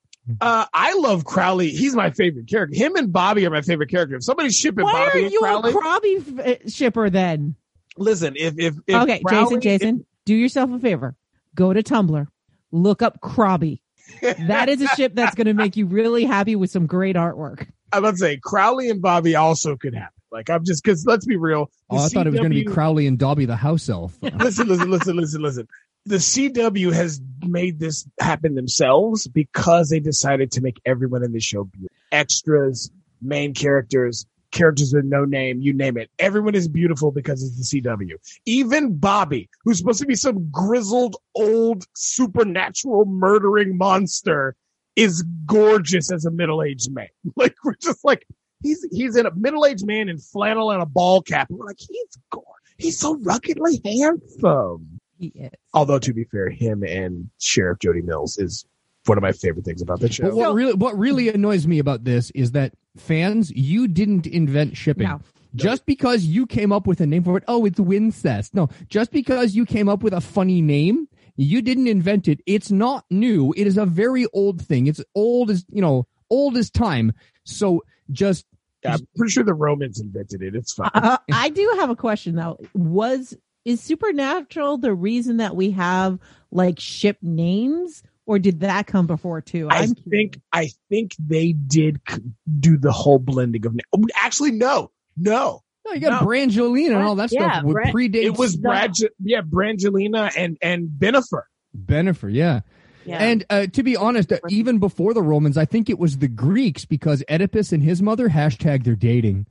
Speaker 5: uh, I love Crowley. He's my favorite character. Him and Bobby are my favorite character. If somebody's shipping
Speaker 2: Why
Speaker 5: Bobby
Speaker 2: are
Speaker 5: and
Speaker 2: you
Speaker 5: Crowley,
Speaker 2: a Crowley f- shipper then?
Speaker 5: listen. If if, if
Speaker 2: Okay,
Speaker 5: Crowley,
Speaker 2: Jason, Jason, do yourself a favor. Go to Tumblr, look up Crobby. That is a ship that's going to make you really happy with some great artwork.
Speaker 5: I'm about to say Crowley and Bobby also could happen. Like I'm just because let's be real. the
Speaker 3: Oh, I thought it was going to be
Speaker 5: C W
Speaker 3: Crowley and Dobby the house elf.
Speaker 5: listen, listen, listen, listen, listen. The C W has made this happen themselves because they decided to make everyone in the show beautiful. Extras, main characters, characters with no name, you name it. Everyone is beautiful because it's the C W. Even Bobby, who's supposed to be some grizzled, old, supernatural murdering monster, is gorgeous as a middle-aged man. Like, we're just like, he's he's in a middle-aged man in flannel and a ball cap. We're like, he's gorgeous. He's so ruggedly handsome.
Speaker 2: He is.
Speaker 5: Although, to be fair, him and Sheriff Jody Mills is one of my favorite things about the
Speaker 3: But
Speaker 5: show.
Speaker 3: what really, what really annoys me about this is that fans, you didn't invent shipping.
Speaker 2: No.
Speaker 3: Just because you came up with a name for it, oh, it's Wincest. No, just because you came up with a funny name, you didn't invent it. It's not new. It is a very old thing. It's old as, you know, old as time. So just
Speaker 5: Yeah, I'm pretty sure the Romans invented it. It's fine.
Speaker 2: Uh, I do have a question though. Was is Supernatural the reason that we have like ship names, or did that come before too?
Speaker 5: I
Speaker 2: I'm
Speaker 5: think I think they did c- do the whole blending of. Na- Actually, no, no.
Speaker 3: no, you got
Speaker 5: No.
Speaker 3: Brangelina and all that
Speaker 4: Yeah,
Speaker 3: stuff would
Speaker 4: Bran-
Speaker 3: predate
Speaker 5: It was Brad, yeah, Brangelina and and Benifer.
Speaker 3: Benifer, yeah.
Speaker 4: Yeah.
Speaker 3: And uh, to be honest, uh, even before the Romans, I think it was the Greeks, because Oedipus and his mother hashtag they're dating.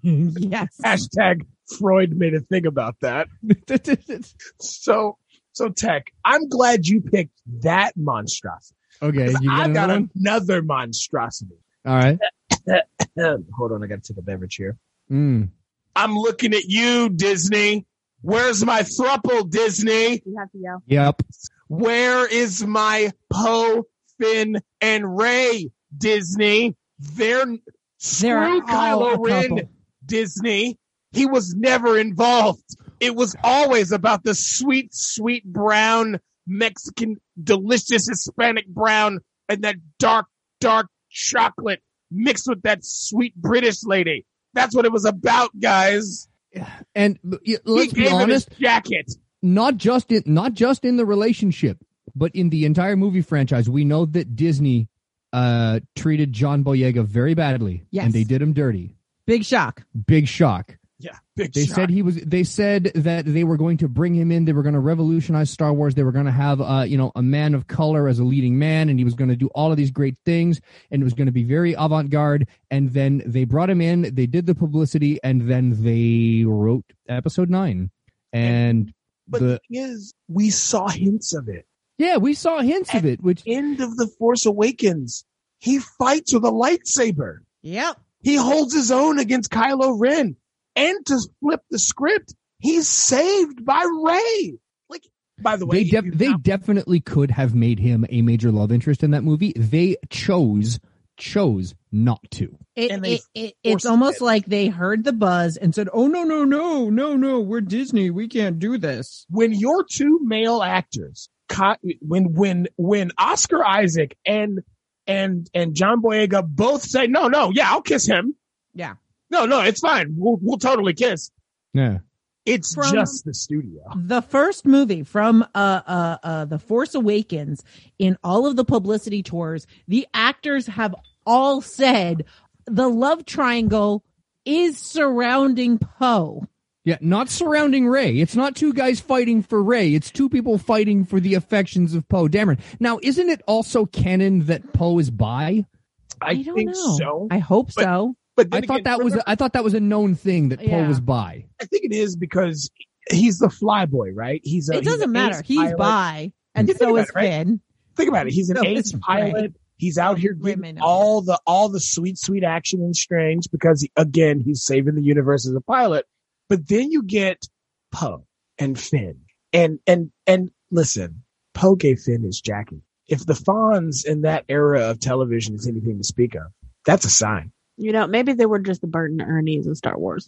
Speaker 2: yes.
Speaker 5: Hashtag Freud made a thing about that. So so Tech, I'm glad you picked that monstrosity.
Speaker 3: Okay, you got
Speaker 5: I've got
Speaker 3: another one?
Speaker 5: another monstrosity.
Speaker 3: All right.
Speaker 5: Hold on, I got to take a beverage here.
Speaker 3: Mm.
Speaker 5: I'm looking at you, Disney. Where's my thruple, Disney?
Speaker 4: You have to yell.
Speaker 3: Yep.
Speaker 5: Where is my Poe, Finn, and Ray, Disney? They're screw
Speaker 2: They're all
Speaker 5: Kylo
Speaker 2: a
Speaker 5: Ren,
Speaker 2: couple.
Speaker 5: Disney. He was never involved. It was always about the sweet, sweet brown Mexican, delicious Hispanic brown, and that dark, dark chocolate mixed with that sweet British lady. That's what it was about, guys.
Speaker 3: And uh, yeah, let's
Speaker 5: he
Speaker 3: be
Speaker 5: gave it his
Speaker 3: honest,
Speaker 5: jacket.
Speaker 3: not just in not just in the relationship, but in the entire movie franchise, we know that Disney uh, treated John Boyega very badly,
Speaker 2: Yes.
Speaker 3: and they did him dirty.
Speaker 2: Big shock.
Speaker 3: Big shock.
Speaker 5: Yeah, big
Speaker 3: They
Speaker 5: shot.
Speaker 3: said he was. They said that they were going to bring him in. They were going to revolutionize Star Wars. They were going to have, uh, you know, a man of color as a leading man, and he was going to do all of these great things, and it was going to be very avant-garde. And then they brought him in. They did the publicity, and then they wrote Episode Nine. And
Speaker 5: But
Speaker 3: the
Speaker 5: the thing is, we saw hints of it.
Speaker 3: yeah, we saw hints of it. Which
Speaker 5: End of The Force Awakens, he fights with a lightsaber.
Speaker 2: Yep.
Speaker 5: He holds his own against Kylo Ren. And to flip the script, he's saved by Rey. Like, by the way,
Speaker 3: they def-
Speaker 5: if
Speaker 3: they
Speaker 5: you're not-
Speaker 3: definitely could have made him a major love interest in that movie. They chose chose not to.
Speaker 2: It,
Speaker 5: And they
Speaker 2: it, it, it's
Speaker 5: forced
Speaker 2: almost
Speaker 5: it.
Speaker 2: like they heard the buzz and said, oh, no, no, no, no, no, we're Disney. We can't do this.
Speaker 5: When your two male actors, co- when when when Oscar Isaac and and and John Boyega both say, no, no, yeah, I'll kiss him.
Speaker 2: Yeah.
Speaker 5: No, no, it's fine. We'll we'll totally kiss.
Speaker 3: Yeah.
Speaker 5: It's
Speaker 2: From-
Speaker 5: just the studio.
Speaker 2: The first movie from uh, uh, uh, The Force Awakens, in all of the publicity tours, the actors have all said the love triangle is surrounding Poe.
Speaker 3: Yeah, not surrounding Rey. It's not two guys fighting for Rey. It's two people fighting for the affections of Poe Dameron. Now, isn't it also canon that Poe is bi?
Speaker 5: I,
Speaker 2: I don't
Speaker 5: think
Speaker 2: know.
Speaker 5: so.
Speaker 2: I hope
Speaker 5: But-
Speaker 2: so.
Speaker 5: But
Speaker 3: I
Speaker 5: then
Speaker 3: thought
Speaker 5: again,
Speaker 3: that was
Speaker 5: remember-
Speaker 3: a, I thought that was a known thing that Poe
Speaker 2: Yeah.
Speaker 3: was bi.
Speaker 5: I think it is because he's the flyboy, right? He's a,
Speaker 2: It
Speaker 5: he's
Speaker 2: doesn't
Speaker 5: an
Speaker 2: matter.
Speaker 5: ace
Speaker 2: He's
Speaker 5: pilot.
Speaker 2: bi, and
Speaker 5: You think
Speaker 2: so
Speaker 5: about
Speaker 2: is
Speaker 5: it, right?
Speaker 2: Finn.
Speaker 5: Think about it. He's an
Speaker 2: So
Speaker 5: ace
Speaker 2: is Rey.
Speaker 5: pilot. He's out here
Speaker 2: Rey
Speaker 5: getting
Speaker 2: may not
Speaker 5: all the all the sweet, sweet action in Strange because, he, again, he's saving the universe as a pilot. But then you get Poe and Finn, and and and listen, Poe gave Finn his jacket. If the Fonz in that era of television is anything to speak of, that's a sign.
Speaker 4: You know, maybe they were just the Bert and Ernie's of Star Wars.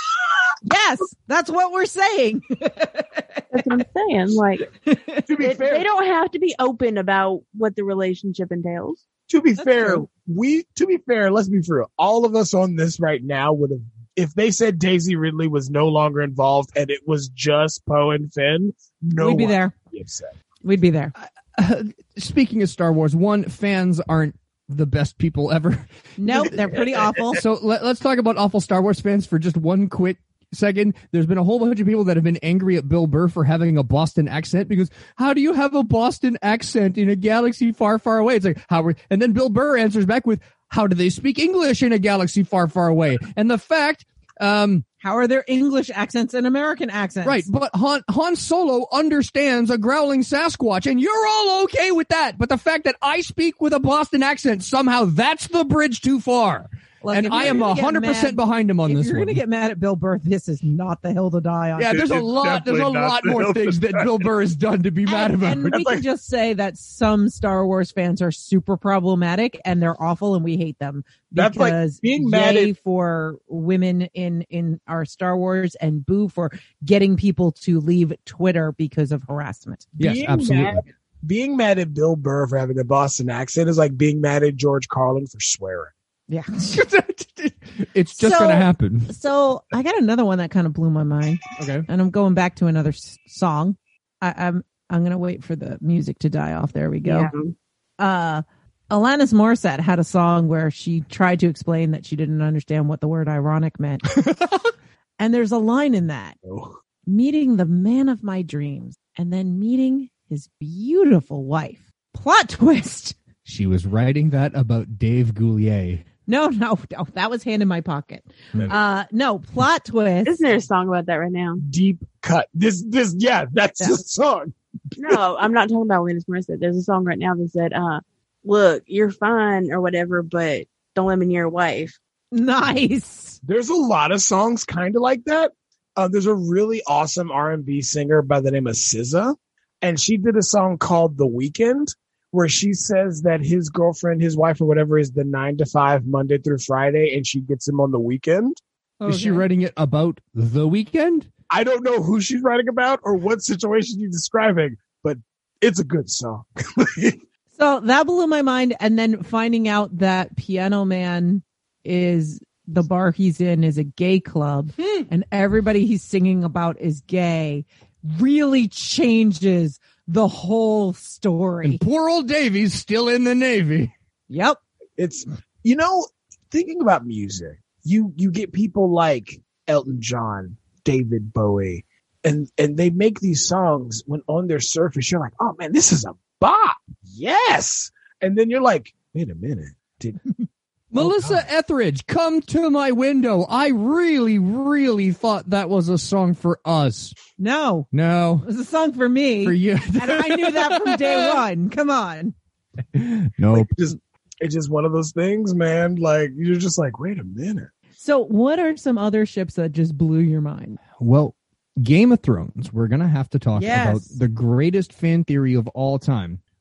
Speaker 2: Yes, that's what we're saying.
Speaker 4: That's what I'm saying. Like,
Speaker 5: To be
Speaker 4: it-
Speaker 5: fair,
Speaker 4: they don't have to be open about what the relationship entails.
Speaker 5: to be
Speaker 2: That's
Speaker 5: fair,
Speaker 2: true.
Speaker 5: we to be fair, let's be real. All of us on this right now would have, if they said Daisy Ridley was no longer involved and it was just Poe and Finn, no
Speaker 2: We'd be
Speaker 5: one
Speaker 2: there.
Speaker 5: would be upset.
Speaker 2: We'd be there.
Speaker 3: Uh, speaking of Star Wars, one, fans aren't the best people ever.
Speaker 2: Nope, they're pretty awful.
Speaker 3: So let, let's talk about awful Star Wars fans for just one quick second. There's been a whole bunch of people that have been angry at Bill Burr for having a Boston accent, because how do you have a Boston accent in a galaxy far, far away? It's like, how? And then Bill Burr answers back with, how do they speak English in a galaxy far, far away? And the fact, um,
Speaker 2: How are there English accents and American accents?
Speaker 3: right, but Han, Han Solo understands a growling Sasquatch, and you're all okay with that. But the fact that I speak with a Boston accent, somehow that's the bridge too far.
Speaker 2: Look,
Speaker 3: and
Speaker 2: if
Speaker 3: I
Speaker 2: you're
Speaker 3: am
Speaker 2: gonna
Speaker 3: one
Speaker 2: get
Speaker 3: hundred percent
Speaker 2: mad-
Speaker 3: behind him on
Speaker 2: If
Speaker 3: this
Speaker 2: you're
Speaker 3: one.
Speaker 2: going to get mad at Bill Burr, this is not the hill to die on.
Speaker 3: Yeah, there's a
Speaker 5: It's
Speaker 3: lot. There's a
Speaker 5: definitely not
Speaker 3: lot
Speaker 5: the
Speaker 3: more
Speaker 5: hill to
Speaker 3: things that
Speaker 5: die.
Speaker 3: Bill Burr has done to be mad
Speaker 2: and,
Speaker 3: about.
Speaker 2: and we
Speaker 5: That's
Speaker 2: can
Speaker 5: like-
Speaker 2: just say that some Star Wars fans are super problematic and they're awful and we hate them
Speaker 5: That's like
Speaker 2: because
Speaker 5: being mad
Speaker 2: yay
Speaker 5: at-
Speaker 2: for women in in our Star Wars and boo for getting people to leave Twitter because of harassment.
Speaker 3: Yes,
Speaker 5: Being
Speaker 3: absolutely.
Speaker 5: Mad, being mad at Bill Burr for having a Boston accent is like being mad at George Carlin for swearing.
Speaker 2: Yeah.
Speaker 3: It's just
Speaker 2: So-
Speaker 3: going to happen.
Speaker 2: So I got another one that kind of blew my mind,
Speaker 3: Okay.
Speaker 2: and I'm going back to another s- song. I, I'm I'm gonna wait for the music to die off. There we go.
Speaker 4: Yeah.
Speaker 2: uh Alanis Morissette had a song where she tried to explain that she didn't understand what the word ironic meant. And there's a line in that,
Speaker 5: Oh.
Speaker 2: meeting the man of my dreams and then meeting his beautiful wife. Plot twist.
Speaker 3: She was writing that about Dave Goulier.
Speaker 2: No, no, no, that was hand in my pocket.
Speaker 5: Hmm.
Speaker 2: Uh no, plot twist.
Speaker 4: Isn't there a song about that right now?
Speaker 5: Deep cut. This, this, yeah, that's
Speaker 2: Yeah.
Speaker 5: the song.
Speaker 4: No, I'm not talking about Alanis Morissette. There's a song right now that said, uh, look, you're fine or whatever, but don't let me near your wife.
Speaker 2: Nice.
Speaker 5: There's a lot of songs kind of like that. Uh, there's a really awesome R and B singer by the name of S Z A, and she did a song called The Weekend, where she says that his girlfriend, his wife or whatever, is the nine to five Monday through Friday, and she gets him on the weekend.
Speaker 3: Is she writing it about the weekend?
Speaker 5: I don't know who she's writing about or what situation she's describing, but it's a good song.
Speaker 2: So that blew my mind. And then finding out that Piano Man is the bar he's in is a gay club and everybody he's singing about is gay really changes the whole story.
Speaker 3: And poor old Davy's still in the Navy.
Speaker 2: Yep.
Speaker 5: It's, you know, thinking about music, you, you get people like Elton John, David Bowie, and, and they make these songs when on their surface, you're like, oh man, this is a bop. Yes. And then you're like, wait a minute. Did
Speaker 3: Melissa
Speaker 5: Oh,
Speaker 3: Etheridge, Come to My Window. I really, really thought that was a song for us.
Speaker 2: No,
Speaker 3: No,
Speaker 2: it was a song for me.
Speaker 3: for you.
Speaker 2: And I knew that from day one. Come on.
Speaker 3: Nope.
Speaker 5: it's just, it's just one of those things, man. Like, you're just like, wait a minute.
Speaker 2: So what are some other ships that just blew your mind?
Speaker 3: Well, Game of Thrones, we're going to have to talk
Speaker 2: Yes.
Speaker 3: about the greatest fan theory of all time.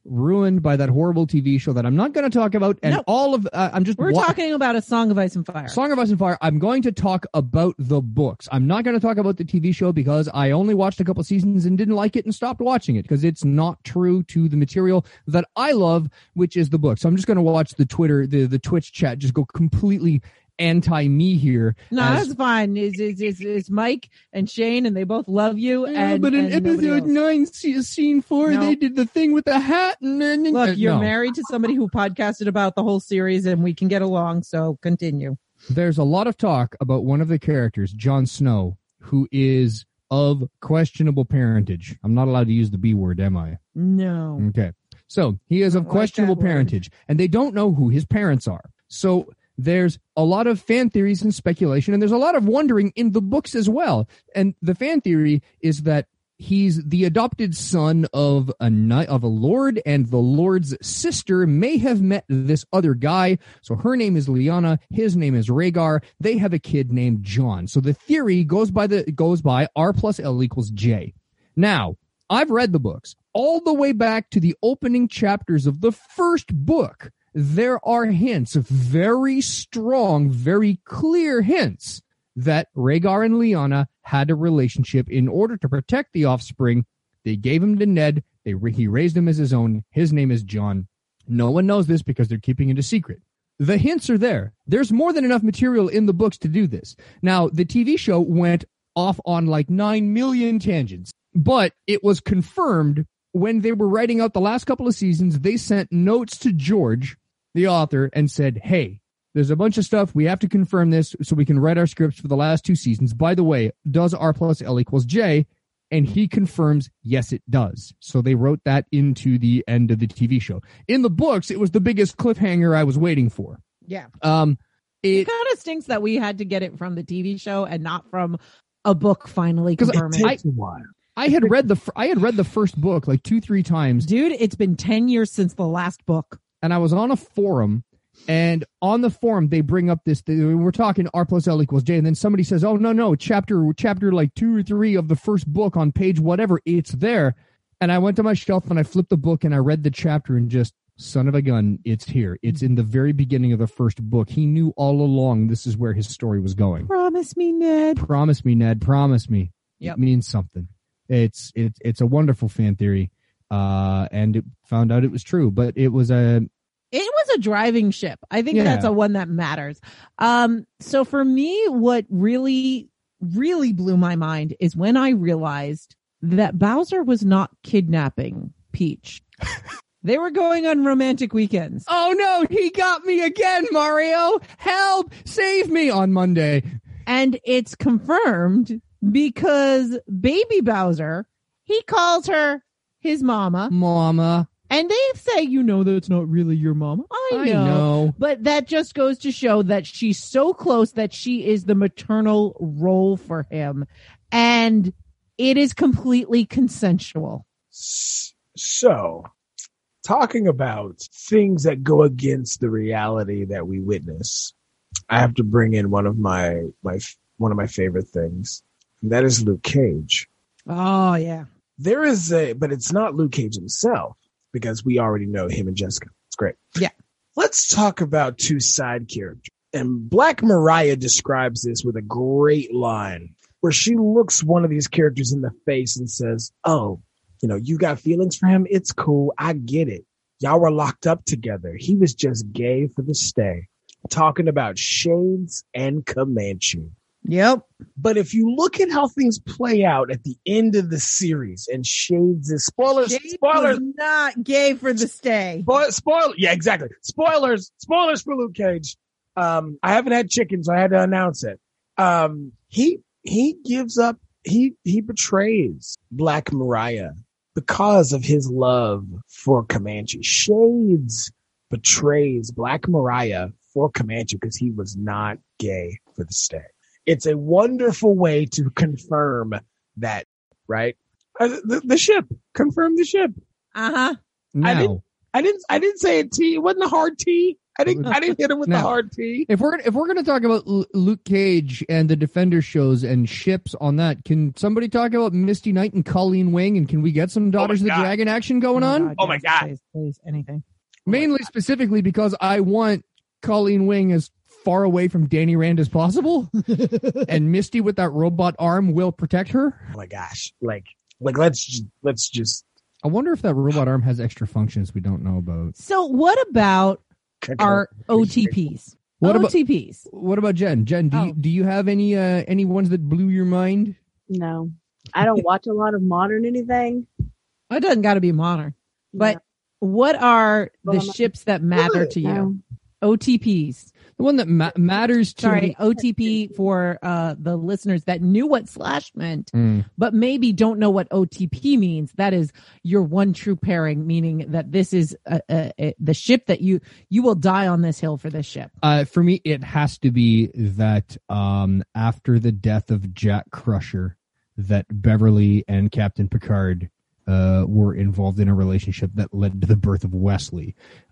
Speaker 3: ruined by that horrible T V show that I'm not going to talk about. And
Speaker 2: Nope.
Speaker 3: all of, uh, I'm just
Speaker 2: We're
Speaker 3: wa-
Speaker 2: talking about A Song of Ice and Fire.
Speaker 3: Song of Ice and Fire. I'm going to talk about the books. I'm not going to talk about the T V show because I only watched a couple seasons and didn't like it and stopped watching it because it's not true to the material that I love, which is the book. So I'm just going to watch the Twitter, the, the Twitch chat just go completely anti-me here.
Speaker 2: No,
Speaker 3: as-
Speaker 2: that's fine. It's, it's, it's, it's Mike and Shane, and they both love you.
Speaker 3: Yeah,
Speaker 2: and,
Speaker 3: but in
Speaker 2: and nobody
Speaker 3: episode
Speaker 2: else.
Speaker 3: nine, se- scene four,
Speaker 2: No.
Speaker 3: they did the thing with the hat. And then
Speaker 2: Look,
Speaker 3: uh,
Speaker 2: you're
Speaker 3: no.
Speaker 2: married to somebody who podcasted about the whole series, and we can get along, so continue.
Speaker 3: There's a lot of talk about one of the characters, Jon Snow, who is of questionable parentage. I'm not allowed to use the B word, am I?
Speaker 2: No.
Speaker 3: Okay. So he is
Speaker 2: I
Speaker 3: of
Speaker 2: like
Speaker 3: questionable
Speaker 2: that word.
Speaker 3: parentage, and they don't know who his parents are. So there's a lot of fan theories and speculation, and there's a lot of wondering in the books as well. And the fan theory is that he's the adopted son of a knight, of a lord, and the lord's sister may have met this other guy. So her name is Lyanna, his name is Rhaegar. They have a kid named Jon. So the theory goes by the goes by R plus L equals J. Now, I've read the books all the way back to the opening chapters of the first book. There are hints, very strong, very clear hints that Rhaegar and Lyanna had a relationship. In order to protect the offspring, they gave him to Ned. They he raised him as his own. His name is Jon. No one knows this because they're keeping it a secret. The hints are there. There's more than enough material in the books to do this. Now, the T V show went off on like nine million tangents, but it was confirmed when they were writing out the last couple of seasons. They sent notes to George, the author, and said, hey, there's a bunch of stuff. We have to confirm this so we can write our scripts for the last two seasons. By the way, does R plus L equals J? And he confirms, yes, it does. So they wrote that into the end of the T V show. In the books, it was the biggest cliffhanger I was waiting for.
Speaker 2: Yeah.
Speaker 3: Um,
Speaker 2: It
Speaker 3: it
Speaker 2: kind of stinks that we had to get it from the T V show and not from a book finally
Speaker 3: 'Cause
Speaker 2: confirming.
Speaker 3: I-
Speaker 5: Takes a while.
Speaker 3: I had read the fir- I had read the first book like two three times,
Speaker 2: Dude, it's been ten years since the last book.
Speaker 3: and I was on a forum. And on the forum, they bring up this, they, we're talking R plus L equals J, and then somebody says, oh, no, no, chapter, chapter like two or three of the first book on page whatever, it's there. And I went to my shelf and I flipped the book and I read the chapter and just, son of a gun, it's here. It's in the very beginning of the first book. He knew all along this is where his story was going.
Speaker 2: Promise me, Ned.
Speaker 3: Promise me, Ned, promise me.
Speaker 2: Yep.
Speaker 3: It means something. It's, it's, it's a wonderful fan theory. Uh, and it found out it was true, but it was a,
Speaker 2: It was a driving ship. I think
Speaker 3: Yeah.
Speaker 2: that's a one that matters. Um, so for me, what really, really blew my mind is when I realized that Bowser was not kidnapping Peach. They were going on romantic weekends.
Speaker 3: oh no, he got me again, Mario. Help, save me on Monday.
Speaker 2: And it's confirmed because baby Bowser, he calls her his mama.
Speaker 3: Mama.
Speaker 2: And they say, you know, that's not really your mama. I know.
Speaker 3: I know.
Speaker 2: But that just goes to show that she's so close that she is the maternal role for him. And it is completely consensual.
Speaker 5: S- So, talking about things that go against the reality that we witness, I have to bring in one of my my one of my favorite things, and that is Luke Cage.
Speaker 2: Oh, yeah.
Speaker 5: There is a, but it's not Luke Cage himself because we already know him and Jessica. It's great.
Speaker 2: Yeah.
Speaker 5: Let's talk about two side characters. And Black Mariah describes this with a great line where she looks one of these characters in the face and says, oh, you know, you got feelings for him? It's cool. I get it. Y'all were locked up together. He was just gay for the stay. Talking about Shades and Comanche.
Speaker 2: Yep.
Speaker 5: But if you look at how things play out at the end of the series, and Shades is spoilers,
Speaker 2: Jade
Speaker 5: spoilers,
Speaker 2: was not gay for the stay.
Speaker 5: spoil, spoil, yeah, exactly. Spoilers, spoilers for Luke Cage. Um, I haven't had chicken, so I had to announce it. Um, he he gives up. He he betrays Black Mariah because of his love for Comanche. Shades betrays Black Mariah for Comanche because he was not gay for the stay. It's a wonderful way to confirm that, right? Uh, the, the ship. Confirm the ship.
Speaker 2: Uh-huh.
Speaker 3: Now,
Speaker 5: I didn't, I didn't, I didn't say a T. It wasn't a hard T. I didn't. I didn't hit him with
Speaker 3: Now,
Speaker 5: the hard T.
Speaker 3: If we're if we're going to talk about L- Luke Cage and the Defender shows and ships on that, can somebody talk about Misty Knight and Colleen Wing? And can we get some Daughters of the
Speaker 5: God.
Speaker 3: Dragon action going on?
Speaker 2: God,
Speaker 5: Oh my
Speaker 2: yes,
Speaker 5: God.
Speaker 2: Please, please, anything.
Speaker 3: Mainly, specifically because I want Colleen Wing as far away from Danny Rand as possible, and Misty with that robot arm will protect her.
Speaker 5: Oh my gosh! Like, like let's just, let's just.
Speaker 3: I wonder if that robot arm has extra functions we don't know about.
Speaker 2: So what about our O T Ps?
Speaker 3: What about-
Speaker 2: O T Ps.
Speaker 3: What about Jen? Jen, do
Speaker 2: Oh.
Speaker 3: you do you have any uh, any ones that blew your mind?
Speaker 4: No, I don't watch a lot of modern anything.
Speaker 2: It doesn't got to be modern. But what are
Speaker 4: Well,
Speaker 2: the
Speaker 4: I'm not-
Speaker 2: ships that matter to you?
Speaker 4: No.
Speaker 2: O T Ps.
Speaker 3: The one that ma- matters to
Speaker 2: Sorry,
Speaker 3: me.
Speaker 2: O T P for uh, the listeners that knew what slash meant,
Speaker 3: Mm.
Speaker 2: but maybe don't know what O T P means. That is your one true pairing, meaning that this is a, a, a, the ship that you you will die on this hill for this ship.
Speaker 3: Uh, for me, it has to be that um, after the death of Jack Crusher, that Beverly and Captain Picard uh, were involved in a relationship that led to the birth of Wesley.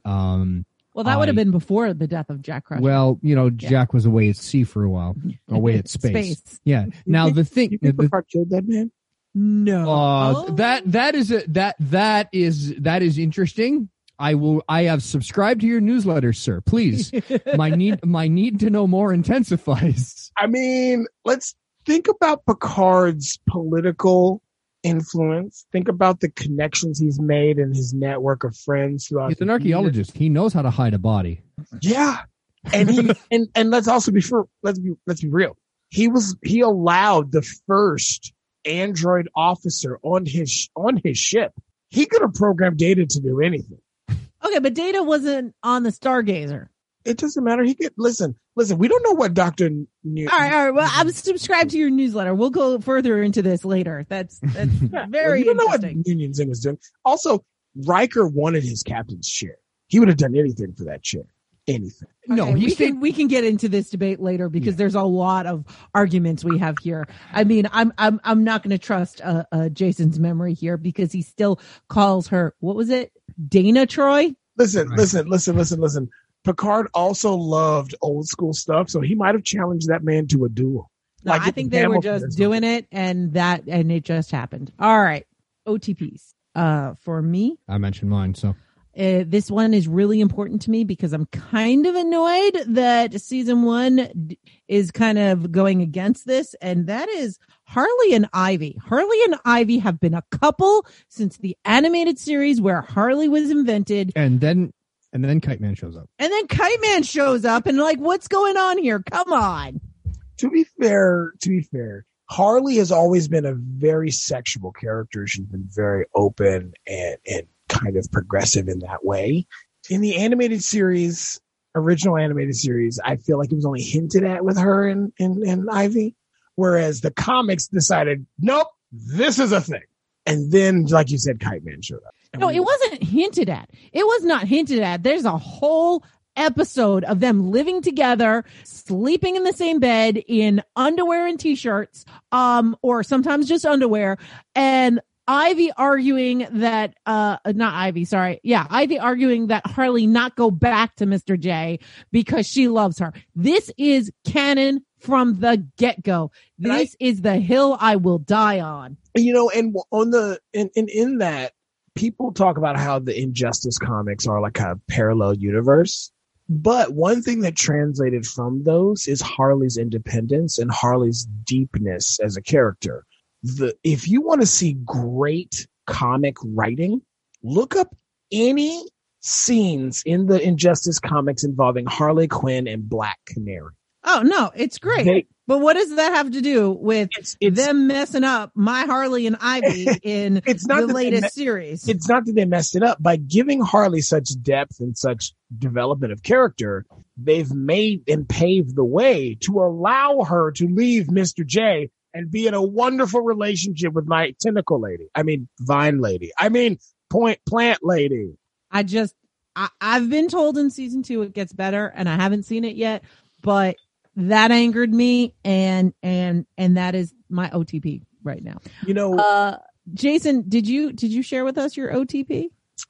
Speaker 3: Um,
Speaker 2: Well, that would have
Speaker 3: I-
Speaker 2: been before the death of Jack Crusher.
Speaker 3: well, you know,
Speaker 2: Yeah.
Speaker 3: Jack was away at sea for a while, away at space.
Speaker 2: Space.
Speaker 3: Yeah. Now the thing,
Speaker 5: You think
Speaker 3: the,
Speaker 5: Picard killed that man?
Speaker 2: No.
Speaker 3: uh,
Speaker 2: Oh.
Speaker 3: that that is a, that that is that is interesting. I will. I have subscribed to your newsletter, sir. Please, my need my need to know more intensifies.
Speaker 5: I mean, let's think about Picard's political influence. Think about the connections he's made in his network of friends throughout.
Speaker 3: He's an
Speaker 5: the
Speaker 3: archaeologist. He knows how to hide a body.
Speaker 5: years. Yeah, and he and and let's also be for let's be let's be real. He was he allowed the first android officer on his on his ship. He could have programmed Data to do anything.
Speaker 2: Okay, but Data wasn't on the Stargazer.
Speaker 5: It doesn't matter. He could listen. Listen, we don't know what Doctor New.
Speaker 2: All right, all right. Well, I'm subscribed to your newsletter. We'll go further into this later. That's that's
Speaker 5: Yeah,
Speaker 2: very
Speaker 5: we don't know what
Speaker 2: interesting.
Speaker 5: Union Zing was doing. Also, Riker wanted his captain's chair. He would have done anything for that chair. Anything.
Speaker 3: No,
Speaker 2: Okay,
Speaker 3: he
Speaker 2: we
Speaker 3: stayed.
Speaker 2: can we can get into this debate later because
Speaker 3: Yeah.
Speaker 2: there's a lot of arguments we have here. I mean, I'm I'm I'm not going to trust uh, uh, Jason's memory here because he still calls her, what was it, Dana Troy?
Speaker 5: Listen,
Speaker 3: Right.
Speaker 5: listen, listen, listen, listen. Picard also loved old school stuff, so he might have challenged that man to a duel.
Speaker 2: No,
Speaker 5: Like
Speaker 2: I
Speaker 5: if
Speaker 2: think
Speaker 5: the
Speaker 2: they were
Speaker 5: Hamilton or
Speaker 2: just
Speaker 5: something.
Speaker 2: doing it, and that and it just happened. All right, O T Ps. Uh, for me,
Speaker 3: I mentioned mine, so
Speaker 2: Uh, this one is really important to me because I'm kind of annoyed that season one d- is kind of going against this, and that is Harley and Ivy. Harley and Ivy have been a couple since the animated series where Harley was invented,
Speaker 3: and then and then Kite Man shows up.
Speaker 2: and then Kite Man shows up, and like, what's going on here? Come on.
Speaker 5: To be fair, to be fair, Harley has always been a very sexual character. She's been very open and, and kind of progressive in that way. In the animated series, original animated series, I feel like it was only hinted at with her and, and, and Ivy. Whereas the comics decided, nope, this is a thing. And then, like you said, Kite Man showed up. And
Speaker 2: No,
Speaker 5: we-
Speaker 2: it wasn't hinted at. It was not hinted at. There's a whole episode of them living together, sleeping in the same bed in underwear and t-shirts, um, or sometimes just underwear, and Ivy arguing that, uh, not Ivy, sorry. Yeah, Ivy arguing that Harley not go back to Mister J because she loves her. This is canon from the get-go.
Speaker 5: And I-
Speaker 2: This is the hill I will die on.
Speaker 5: you know, and on the and, and in that, people talk about how the Injustice comics are like a parallel universe. But one thing that translated from those is Harley's independence and Harley's deepness as a character. The if you want to see great comic writing, look up any scenes in the Injustice comics involving Harley Quinn and Black Canary.
Speaker 2: Oh, no, it's great.
Speaker 5: They,
Speaker 2: But what does that have to do with
Speaker 5: it's it's
Speaker 2: them messing up my Harley and Ivy in
Speaker 5: it's not
Speaker 2: the
Speaker 5: that they
Speaker 2: latest
Speaker 5: me-
Speaker 2: series?
Speaker 5: it's not that they messed it up. By giving Harley such depth and such development of character, they've made and paved the way to allow her to leave Mister J and be in a wonderful relationship with my tentacle lady. I mean, vine lady. I mean, point plant lady.
Speaker 2: I just, I, I've been told in season two it gets better, and I haven't seen it yet, but that angered me, and and and that is my O T P right now.
Speaker 5: You know,
Speaker 2: Uh, Jason, did you did you share with us your O T P?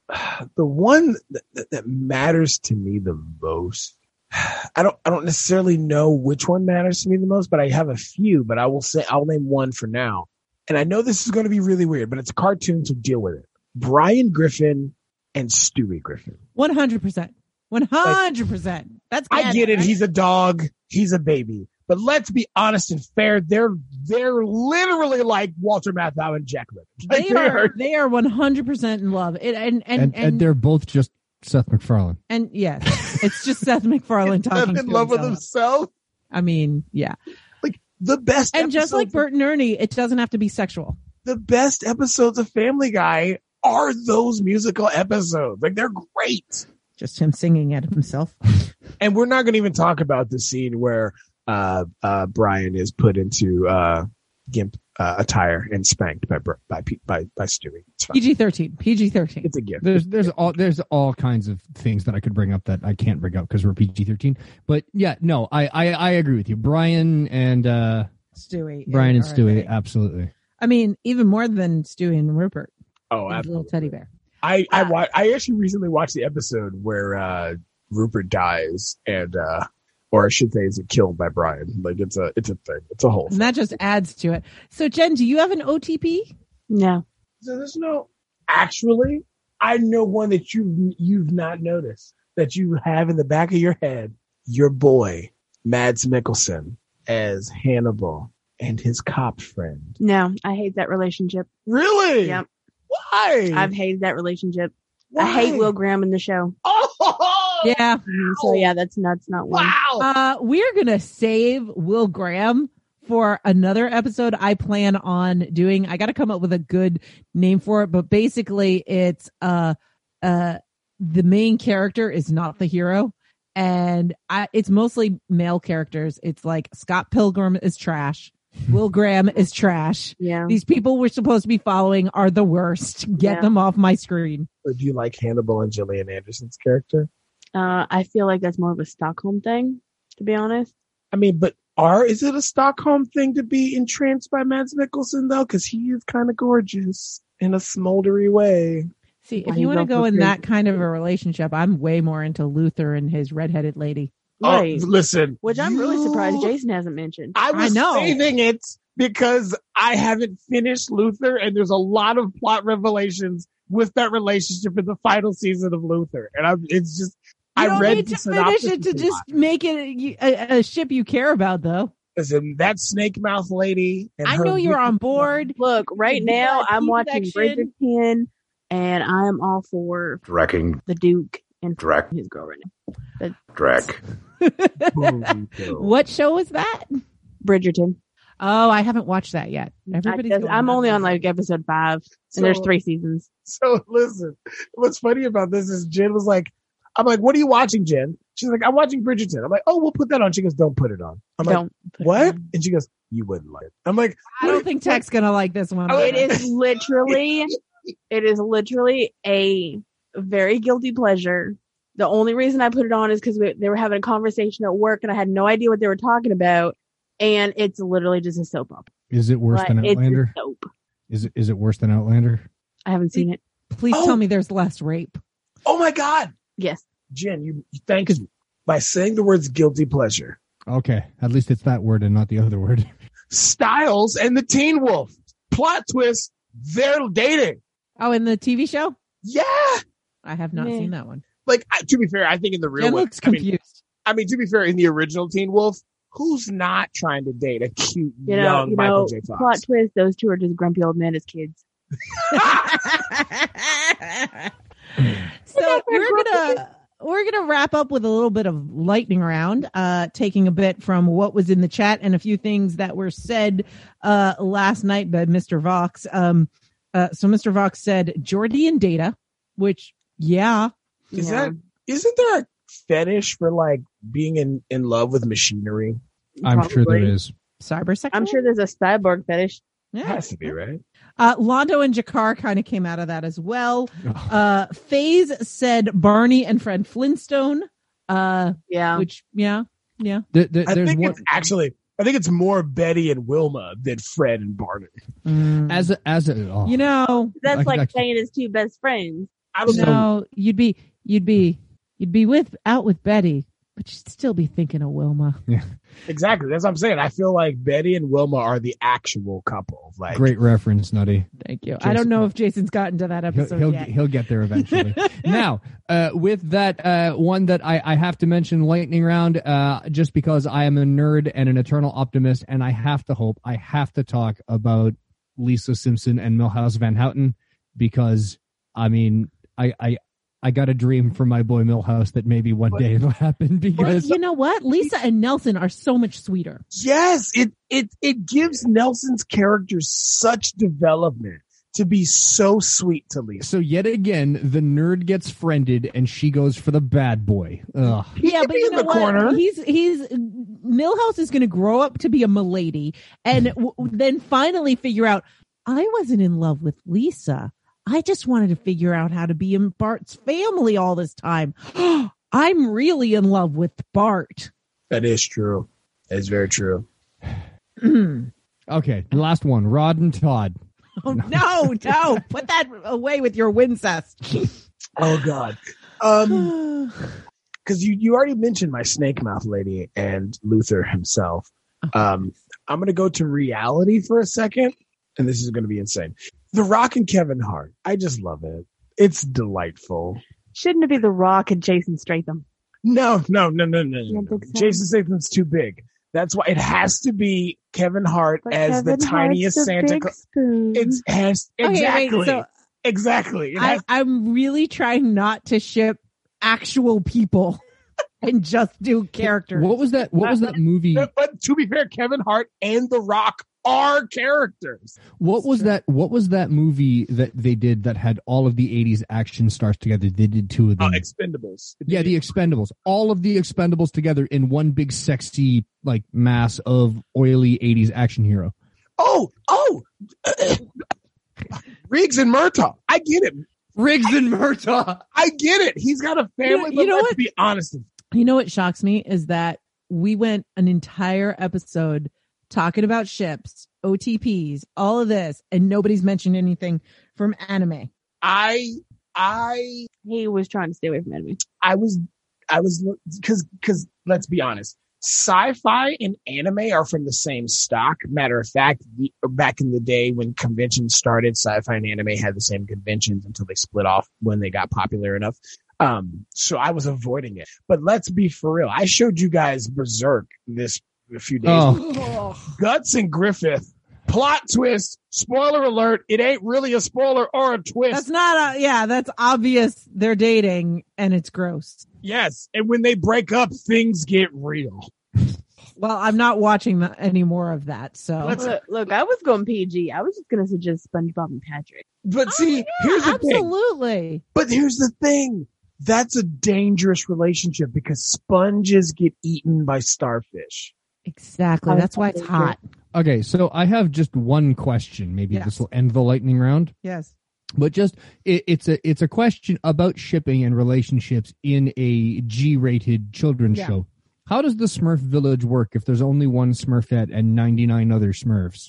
Speaker 5: the one that, that matters to me the most. I don't I don't necessarily know which one matters to me the most, but I have a few, but I will say I'll name one for now. And I know this is going to be really weird, but it's a cartoon, so deal with it. Brian Griffin and Stewie Griffin.
Speaker 2: one hundred percent. one hundred percent. That's
Speaker 5: I get it.
Speaker 2: right?
Speaker 5: He's a dog. He's a baby. But let's be honest and fair. They're they're literally like Walter Matthau and Jack Lemmon. Like
Speaker 2: They are they are one hundred percent in love. It, and, and,
Speaker 3: And,
Speaker 2: and,
Speaker 3: and they're both just Seth MacFarlane.
Speaker 2: and yes, it's just Seth MacFarlane talking
Speaker 5: in
Speaker 2: to
Speaker 5: love with
Speaker 2: himself.
Speaker 5: himself.
Speaker 2: I mean, yeah.
Speaker 5: Like the best
Speaker 2: And just like
Speaker 5: episodes-
Speaker 2: Bert and Ernie, it doesn't have to be sexual.
Speaker 5: the best episodes of Family Guy are those musical episodes. Like they're great.
Speaker 2: Just him singing at himself.
Speaker 5: And we're not going to even talk about the scene where uh, uh, Brian is put into uh, gimp uh, attire and spanked by by by by Stewie. It's fine.
Speaker 2: P G thirteen. P G thirteen.
Speaker 5: It's a gift.
Speaker 3: There's there's all there's all kinds of things that I could bring up that I can't bring up because we're P G thirteen. But yeah, no, I, I I agree with you, Brian and uh,
Speaker 2: Stewie.
Speaker 3: Brian and
Speaker 2: All right,
Speaker 3: Stewie,
Speaker 2: right.
Speaker 3: absolutely.
Speaker 2: I mean, even more than Stewie and Rupert.
Speaker 5: Oh,
Speaker 2: His little
Speaker 5: absolutely.
Speaker 2: teddy bear.
Speaker 5: I I wa- I actually recently watched the episode where uh, Rupert dies and uh, or I should say is killed by Brian. Like it's a it's a thing. It's a whole
Speaker 2: And that just adds to it. So, Jen, do you have an O T P?
Speaker 4: No.
Speaker 5: So there's no actually. I know one that you you've not noticed that you have in the back of your head. Your boy Mads Mikkelsen as Hannibal and his cop friend.
Speaker 4: No, I hate that relationship.
Speaker 5: Really?
Speaker 4: Yep.
Speaker 5: Why?
Speaker 4: I've hated that relationship.
Speaker 5: Why?
Speaker 4: I hate Will Graham in the show.
Speaker 5: Oh,
Speaker 2: Yeah.
Speaker 4: So yeah, that's nuts. Not one.
Speaker 5: wow.
Speaker 2: Uh, we're going to save Will Graham for another episode I plan on doing. I got to come up with a good name for it, but basically it's, uh, uh, the main character is not the hero. And I, it's mostly male characters. It's like Scott Pilgrim is trash. Will Graham is trash.
Speaker 4: Yeah.
Speaker 2: These people we're supposed to be following are the worst. Get
Speaker 4: Yeah.
Speaker 2: them off my screen.
Speaker 5: Or do you like Hannibal and Gillian Anderson's character?
Speaker 4: Uh, I feel like that's more of a Stockholm thing, to be honest.
Speaker 5: I mean, but are is it a Stockholm thing to be entranced by Mads Mikkelsen though? Because he is kind of gorgeous in a smoldery way.
Speaker 2: See,
Speaker 4: Why
Speaker 2: if you
Speaker 4: you
Speaker 2: want to
Speaker 4: go
Speaker 2: go
Speaker 4: for
Speaker 2: in
Speaker 4: crazy?
Speaker 2: that kind of a relationship, I'm way more into Luther and his redheaded lady.
Speaker 4: Right.
Speaker 5: Oh, listen,
Speaker 4: Which I'm really
Speaker 5: you-
Speaker 4: surprised Jason hasn't mentioned.
Speaker 5: I was
Speaker 2: I know.
Speaker 5: saving it because I haven't finished Luther, and there's a lot of plot revelations with that relationship in the final season of Luther, and I'm it's just
Speaker 2: You
Speaker 5: I
Speaker 2: don't
Speaker 5: read
Speaker 2: need
Speaker 5: the
Speaker 2: to finish it to
Speaker 5: synopsis
Speaker 2: just
Speaker 5: a lot.
Speaker 2: make it a, a, a ship you care about, though.
Speaker 5: Listen, that snake mouth lady. And
Speaker 2: I
Speaker 5: her
Speaker 2: know you're on
Speaker 5: wicked-
Speaker 2: board.
Speaker 4: Look, right
Speaker 2: You
Speaker 4: now
Speaker 2: got
Speaker 4: I'm watching
Speaker 2: C-section.
Speaker 4: Bridgerton, and I am all for
Speaker 6: Draking,
Speaker 4: the Duke and
Speaker 6: Drac,
Speaker 4: his girl right now.
Speaker 6: Drac.
Speaker 2: What show was that?
Speaker 4: Bridgerton.
Speaker 2: Oh, I haven't watched that yet. Everybody's
Speaker 4: I,
Speaker 2: going
Speaker 4: I'm only on
Speaker 2: nuts.
Speaker 4: like episode five,
Speaker 5: So-
Speaker 4: and there's three seasons.
Speaker 5: So listen, what's funny about this is Jen was like, I'm like, what are you watching, Jen? She's like, I'm watching Bridgerton. I'm like, oh, we'll put that on. She goes, don't put it on. I'm like,
Speaker 4: Don't. put it
Speaker 5: what?
Speaker 4: on.
Speaker 5: And she goes, you wouldn't like it. I'm like,
Speaker 2: I don't
Speaker 5: what-
Speaker 2: think Tech's gonna like this one.
Speaker 5: Oh,
Speaker 4: It is literally, it is literally a very guilty pleasure. The only reason I put it on is because they were having a conversation at work, and I had no idea what they were talking about. And it's literally just a soap opera.
Speaker 3: Is it worse
Speaker 4: Like,
Speaker 3: than
Speaker 4: it's
Speaker 3: Outlander?
Speaker 4: a soap.
Speaker 3: Is it is it worse than Outlander?
Speaker 4: I haven't seen it.
Speaker 2: Please
Speaker 5: Oh.
Speaker 2: tell me there's less rape.
Speaker 5: Oh my God.
Speaker 4: Yes.
Speaker 5: Jen, you thank you. By saying the words guilty pleasure.
Speaker 3: Okay, at least it's that word and not the other word.
Speaker 5: Styles and the Teen Wolf. Plot twist, they're dating.
Speaker 2: Oh, in the T V show?
Speaker 5: Yeah.
Speaker 2: I have not
Speaker 4: Meh.
Speaker 2: seen that one.
Speaker 5: Like, I- to be fair, I think in the real
Speaker 2: Jen
Speaker 5: one,
Speaker 2: looks
Speaker 5: I mean,
Speaker 2: confused.
Speaker 5: I mean, to be fair, in the original Teen Wolf, who's not trying to date a cute
Speaker 4: You know,
Speaker 5: young
Speaker 4: you
Speaker 5: Michael
Speaker 4: know,
Speaker 5: J. Fox?
Speaker 4: plot twist, those two are just grumpy old men as kids.
Speaker 2: So we're gonna we're gonna wrap up with a little bit of lightning round, uh, taking a bit from what was in the chat and a few things that were said uh, last night by Mister Vox. Um, uh, so Mister Vox said Jordy and Data, which yeah,
Speaker 5: Is
Speaker 4: Yeah.
Speaker 5: that, isn't there a fetish for like being in, in love with machinery?
Speaker 3: I'm sure there
Speaker 4: Probably.
Speaker 3: is.
Speaker 2: cybersexual.
Speaker 4: I'm sure there's a cyborg fetish.
Speaker 5: It
Speaker 2: Yeah.
Speaker 5: has to be, right?
Speaker 2: Uh, Londo and Jakar kind of came out of that as well. Uh, FaZe said Barney and Fred Flintstone, uh,
Speaker 4: Yeah.
Speaker 2: which yeah, yeah.
Speaker 3: There- there-
Speaker 5: I
Speaker 3: there's
Speaker 5: think
Speaker 3: one
Speaker 5: it's actually, I think it's more Betty and Wilma than Fred and Barney.
Speaker 2: Mm.
Speaker 3: as a, as a oh,
Speaker 2: you know,
Speaker 4: That's
Speaker 3: I could
Speaker 4: like
Speaker 3: actually-
Speaker 4: saying his two best friends.
Speaker 5: I don't know.
Speaker 2: No, you'd be you'd be you'd be with out with Betty, but you'd still be thinking of Wilma.
Speaker 3: Yeah.
Speaker 5: Exactly. That's what I'm saying. I feel like Betty and Wilma are the actual couple. Like,
Speaker 3: Great reference, Nutty.
Speaker 2: Thank you.
Speaker 3: Jason-
Speaker 2: I don't know if Jason's gotten to that
Speaker 3: He'll
Speaker 2: episode
Speaker 3: he'll,
Speaker 2: yet.
Speaker 3: he'll get there eventually. Now, uh, with that uh, one that I, I have to mention, lightning round, uh, just because I am a nerd and an eternal optimist, and I have to hope, I have to talk about Lisa Simpson and Milhouse Van Houten, because I mean, I I, I got a dream from my boy Milhouse that maybe one
Speaker 5: But-
Speaker 3: day it'll happen.
Speaker 2: But
Speaker 3: Because
Speaker 2: you know what? Lisa and Nelson are so much sweeter.
Speaker 5: yes, it it it gives Nelson's character such development to be so sweet to Lisa.
Speaker 3: so yet again, the nerd gets friended and she goes for the bad boy. Ugh.
Speaker 2: Yeah,
Speaker 5: could
Speaker 2: but
Speaker 5: be
Speaker 2: you
Speaker 5: in
Speaker 2: know
Speaker 5: the
Speaker 2: what?
Speaker 5: corner.
Speaker 2: He's he's Milhouse is going to grow up to be a milady, and w- then finally figure out I wasn't in love with Lisa. I just wanted to figure out how to be in Bart's family all this time. I'm really in love with Bart.
Speaker 5: That is true. That is very true.
Speaker 3: Okay, the last one, Rod and Todd.
Speaker 2: Oh no, no! Put that away with your Wincest.
Speaker 5: Oh God. Um, because you you already mentioned my snake mouth lady and Luther himself. Um, I'm gonna go to reality for a second, and this is gonna be insane. The Rock and Kevin Hart. I just love it. It's delightful.
Speaker 4: Shouldn't it be The Rock and Jason Statham?
Speaker 5: No, no, no, no, no,
Speaker 4: You
Speaker 5: no.
Speaker 4: don't think so?
Speaker 5: Jason Statham's too big. That's why it has to be Kevin Hart
Speaker 4: But
Speaker 5: as
Speaker 4: Kevin
Speaker 5: the tiniest
Speaker 4: Hart's a
Speaker 5: Santa
Speaker 4: big
Speaker 5: Claus.
Speaker 4: spoon.
Speaker 5: It's has
Speaker 2: Okay,
Speaker 5: exactly,
Speaker 2: wait, so
Speaker 5: exactly. It
Speaker 2: I,
Speaker 5: has,
Speaker 2: I'm really trying not to ship actual people and just do characters.
Speaker 3: What was that? What was that movie?
Speaker 5: but, but to be fair, Kevin Hart and The Rock are characters.
Speaker 3: What was that? What was that movie that they did that had all of the eighties action stars together? They did two of
Speaker 5: Oh,
Speaker 3: them.
Speaker 5: Expendables.
Speaker 3: Yeah, the Expendables. All of the Expendables together in one big sexy like mass of oily eighties action hero.
Speaker 5: Oh, oh, Riggs and Murtaugh. I get it.
Speaker 3: Riggs and Murtaugh.
Speaker 5: I get it. He's got a family.
Speaker 2: You know-
Speaker 5: but
Speaker 2: you know
Speaker 5: let's
Speaker 2: what?
Speaker 5: be honest.
Speaker 2: You know what shocks me is that we went an entire episode talking about ships, O T Ps, all of this, and nobody's mentioned anything from anime.
Speaker 5: I, I,
Speaker 4: He was trying to stay away from enemy.
Speaker 5: I was, I was, because, because let's be honest. Sci-fi and anime are from the same stock. Matter of fact, the, back in the day when conventions started, sci-fi and anime had the same conventions until they split off when they got popular enough. Um, so I was avoiding it. But let's be for real. I showed you guys Berserk this a few days ago.
Speaker 3: Oh,
Speaker 5: Guts and Griffith. Plot twist. Spoiler alert. It ain't really a spoiler or a twist.
Speaker 2: That's not a, yeah, that's obvious. They're dating and it's gross.
Speaker 5: Yes. And when they break up, things get real.
Speaker 2: Well, I'm not watching the, any more of that. So
Speaker 5: Let's-
Speaker 4: Look, look, I was going P G. I was just going to suggest SpongeBob and Patrick.
Speaker 5: But see,
Speaker 2: Oh, yeah,
Speaker 5: here's the thing.
Speaker 2: absolutely.
Speaker 5: But here's the thing. That's a dangerous relationship because sponges get eaten by starfish.
Speaker 2: Exactly.
Speaker 4: I
Speaker 2: That's why it's
Speaker 4: agree.
Speaker 2: hot.
Speaker 3: okay. So I have just one question. Maybe
Speaker 2: Yes.
Speaker 3: this will end the lightning round.
Speaker 2: Yes.
Speaker 3: But just it, it's a it's a question about shipping and relationships in a G-rated children's
Speaker 2: Yeah.
Speaker 3: show. How does the Smurf Village work if there's only one Smurfette and ninety-nine other Smurfs?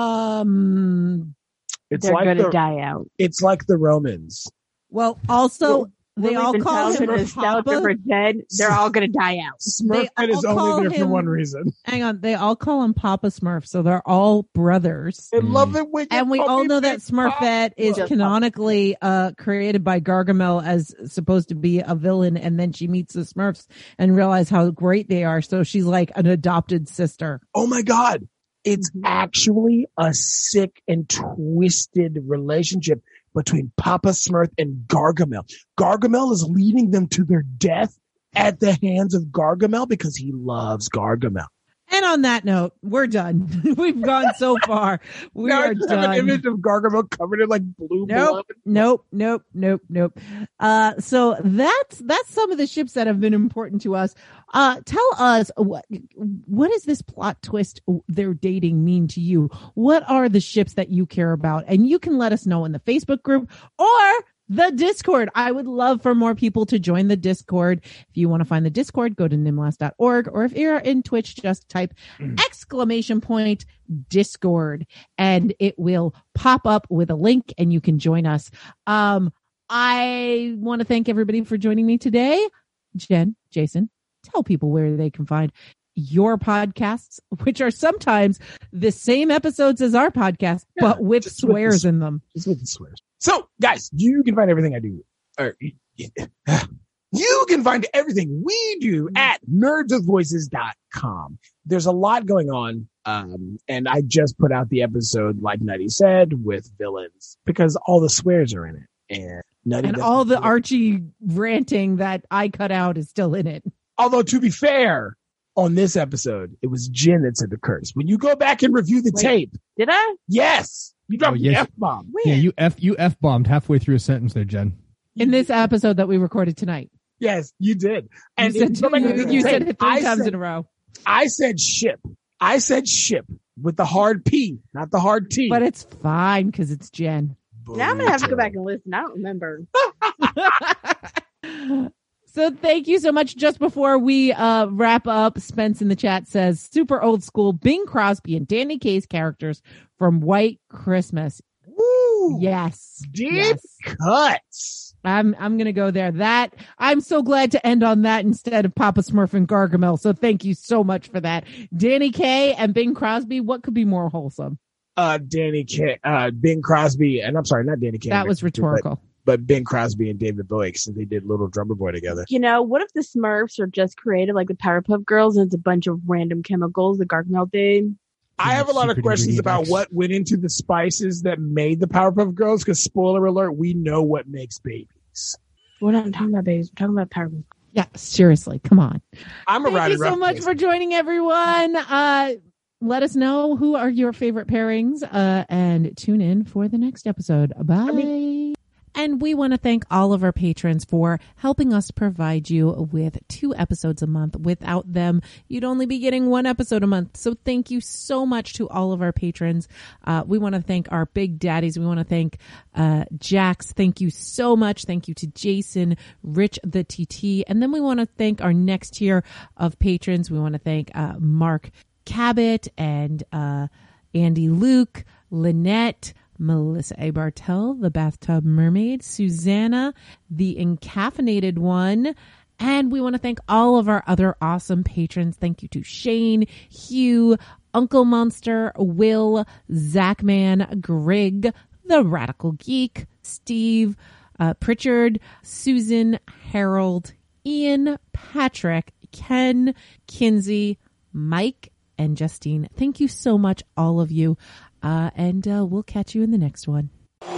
Speaker 2: Um.
Speaker 5: It's
Speaker 4: They're
Speaker 5: like
Speaker 4: going to
Speaker 5: the,
Speaker 4: die out.
Speaker 5: it's like the Romans.
Speaker 2: Well, also they
Speaker 4: Willie's
Speaker 2: all
Speaker 4: and
Speaker 2: call
Speaker 4: Townsend
Speaker 2: him
Speaker 4: and Nostalgia
Speaker 2: Papa.
Speaker 4: for dead. They're all going to die out.
Speaker 5: Smurfette
Speaker 2: all
Speaker 5: is
Speaker 2: call
Speaker 5: only there for
Speaker 2: him-
Speaker 5: one reason.
Speaker 2: Hang on, they all call him Papa Smurf, so they're all brothers.
Speaker 5: I love it when you
Speaker 2: And we
Speaker 5: call
Speaker 2: all
Speaker 5: me
Speaker 2: know that
Speaker 5: Big
Speaker 2: Smurfette is
Speaker 5: Papa.
Speaker 2: canonically uh, created by Gargamel as supposed to be a villain, and then she meets the Smurfs and realizes how great they are. So she's like an adopted sister.
Speaker 5: Oh my God. It's
Speaker 2: Mm-hmm.
Speaker 5: actually a sick and twisted relationship between Papa Smurf and Gargamel. Gargamel is leading them to their death at the hands of Gargamel because he loves Gargamel.
Speaker 2: And on that note, we're done. We've gone so far. We
Speaker 5: Now I
Speaker 2: are
Speaker 5: just have an
Speaker 2: done.
Speaker 5: image of Gargamel covered in like blue
Speaker 2: Nope,
Speaker 5: blood.
Speaker 2: nope, nope, nope, nope. Uh, so that's that's some of the ships that have been important to us. Uh, tell us what what does this plot twist they're dating mean to you? What are the ships that you care about? And you can let us know in the Facebook group or the Discord. I would love for more people to join the Discord. If you want to find the Discord, go to nimlas dot org, or if you're in Twitch, just type exclamation point Discord and it will pop up with a link and you can join us. Um, I want to thank everybody for joining me today. Jen, Jason, tell people where they can find your podcasts, which are sometimes the same episodes as our podcast, yeah, but with swears with the, in them.
Speaker 5: Just with the swears. So, guys, you can find everything I do. Or, you can find everything we do at nerds with voices dot com. There's a lot going on. Um, and I just put out the episode, like Nutty said, with villains because all the swears are in it. And, Nutty
Speaker 2: and all the Archie ranting that I cut out is still in it.
Speaker 5: Although, to be fair, on this episode, it was Jen that said the curse. When you go back and review the
Speaker 4: Wait,
Speaker 5: tape.
Speaker 4: Did I?
Speaker 5: Yes. You dropped
Speaker 3: oh, yes.
Speaker 5: the F-bomb.
Speaker 3: Yeah, you F you F-bombed halfway through a sentence there, Jen.
Speaker 2: In this episode that we recorded tonight.
Speaker 5: Yes, you did. And
Speaker 2: you said, you, you said it three I times
Speaker 5: said,
Speaker 2: in a row.
Speaker 5: I said ship. I said ship with the hard P, not the hard T.
Speaker 2: But it's fine because it's Jen.
Speaker 4: Now I'm going to have to go back and listen. I don't remember.
Speaker 2: So thank you so much. Just before we uh, wrap up, Spence in the chat says, super old school Bing Crosby and Danny Kaye's characters from White Christmas.
Speaker 5: Woo!
Speaker 2: Yes.
Speaker 5: Deep
Speaker 2: yes.
Speaker 5: cuts.
Speaker 2: I'm I'm gonna go there. That I'm so glad to end on that instead of Papa Smurf and Gargamel. So thank you so much for that. Danny Kaye and Bing Crosby, what could be more wholesome?
Speaker 5: Uh Danny Kaye, uh Bing Crosby, and I'm sorry, not Danny Kaye.
Speaker 2: That was rhetorical.
Speaker 5: But, but Bing Crosby and David Bowie, since they did Little Drummer Boy together.
Speaker 4: You know, what if the Smurfs are just created like the Powerpuff Girls and it's a bunch of random chemicals that Gargamel did?
Speaker 5: I have a lot of questions about what went into the spices that made the Powerpuff Girls, because spoiler alert, we know what makes babies.
Speaker 4: We're not talking about babies. We're talking about Powerpuff.
Speaker 2: Yeah, seriously, come on.
Speaker 5: I'm a
Speaker 2: Thank you so much for joining, everyone. Uh, let us know who are your favorite pairings, uh, and tune in for the next episode. Bye. I mean- And we want to thank all of our patrons for helping us provide you with two episodes a month. Without them, you'd only be getting one episode a month. So thank you so much to all of our patrons. Uh, we want to thank our big daddies. We want to thank uh, Jax. Thank you so much. Thank you to Jason, Rich the T T. And then we want to thank our next tier of patrons. We want to thank uh, Mark Cabot and uh, Andy Luke, Lynette, Melissa A. Bartel, the Bathtub Mermaid, Susanna, the Encaffeinated One, and we want to thank all of our other awesome patrons. Thank you to Shane, Hugh, Uncle Monster, Will, Zachman, Greg, the Radical Geek, Steve, uh, Pritchard, Susan, Harold, Ian, Patrick, Ken, Kinsey, Mike, and Justine. Thank you so much, all of you. Uh, and uh, we'll catch you in the next one.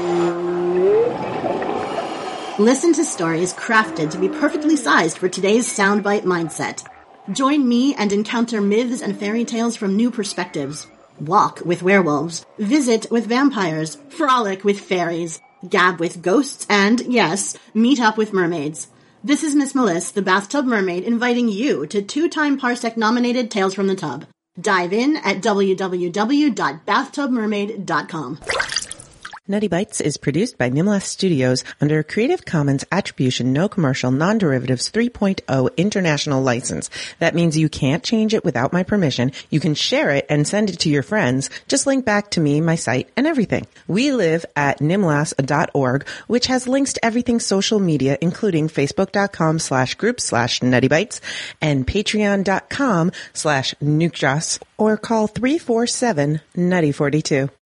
Speaker 6: Listen to stories crafted to be perfectly sized for today's soundbite mindset. Join me and encounter myths and fairy tales from new perspectives. Walk with werewolves, visit with vampires, frolic with fairies, gab with ghosts, and, yes, meet up with mermaids. This is Miss Melissa, the Bathtub Mermaid, inviting you to two-time Parsec-nominated Tales from the Tub. Dive in at w w w dot bathtub mermaid dot com.
Speaker 7: Nutty Bites is produced by Nimlas Studios under a Creative Commons Attribution No Commercial Non-Derivatives three point oh International License. That means you can't change it without my permission. You can share it and send it to your friends. Just link back to me, my site, and everything. We live at nimlas dot org, which has links to everything social media, including facebook.com slash group slash nuttybites and patreon.com slash nukejoss, or call three four seven nutty forty-two.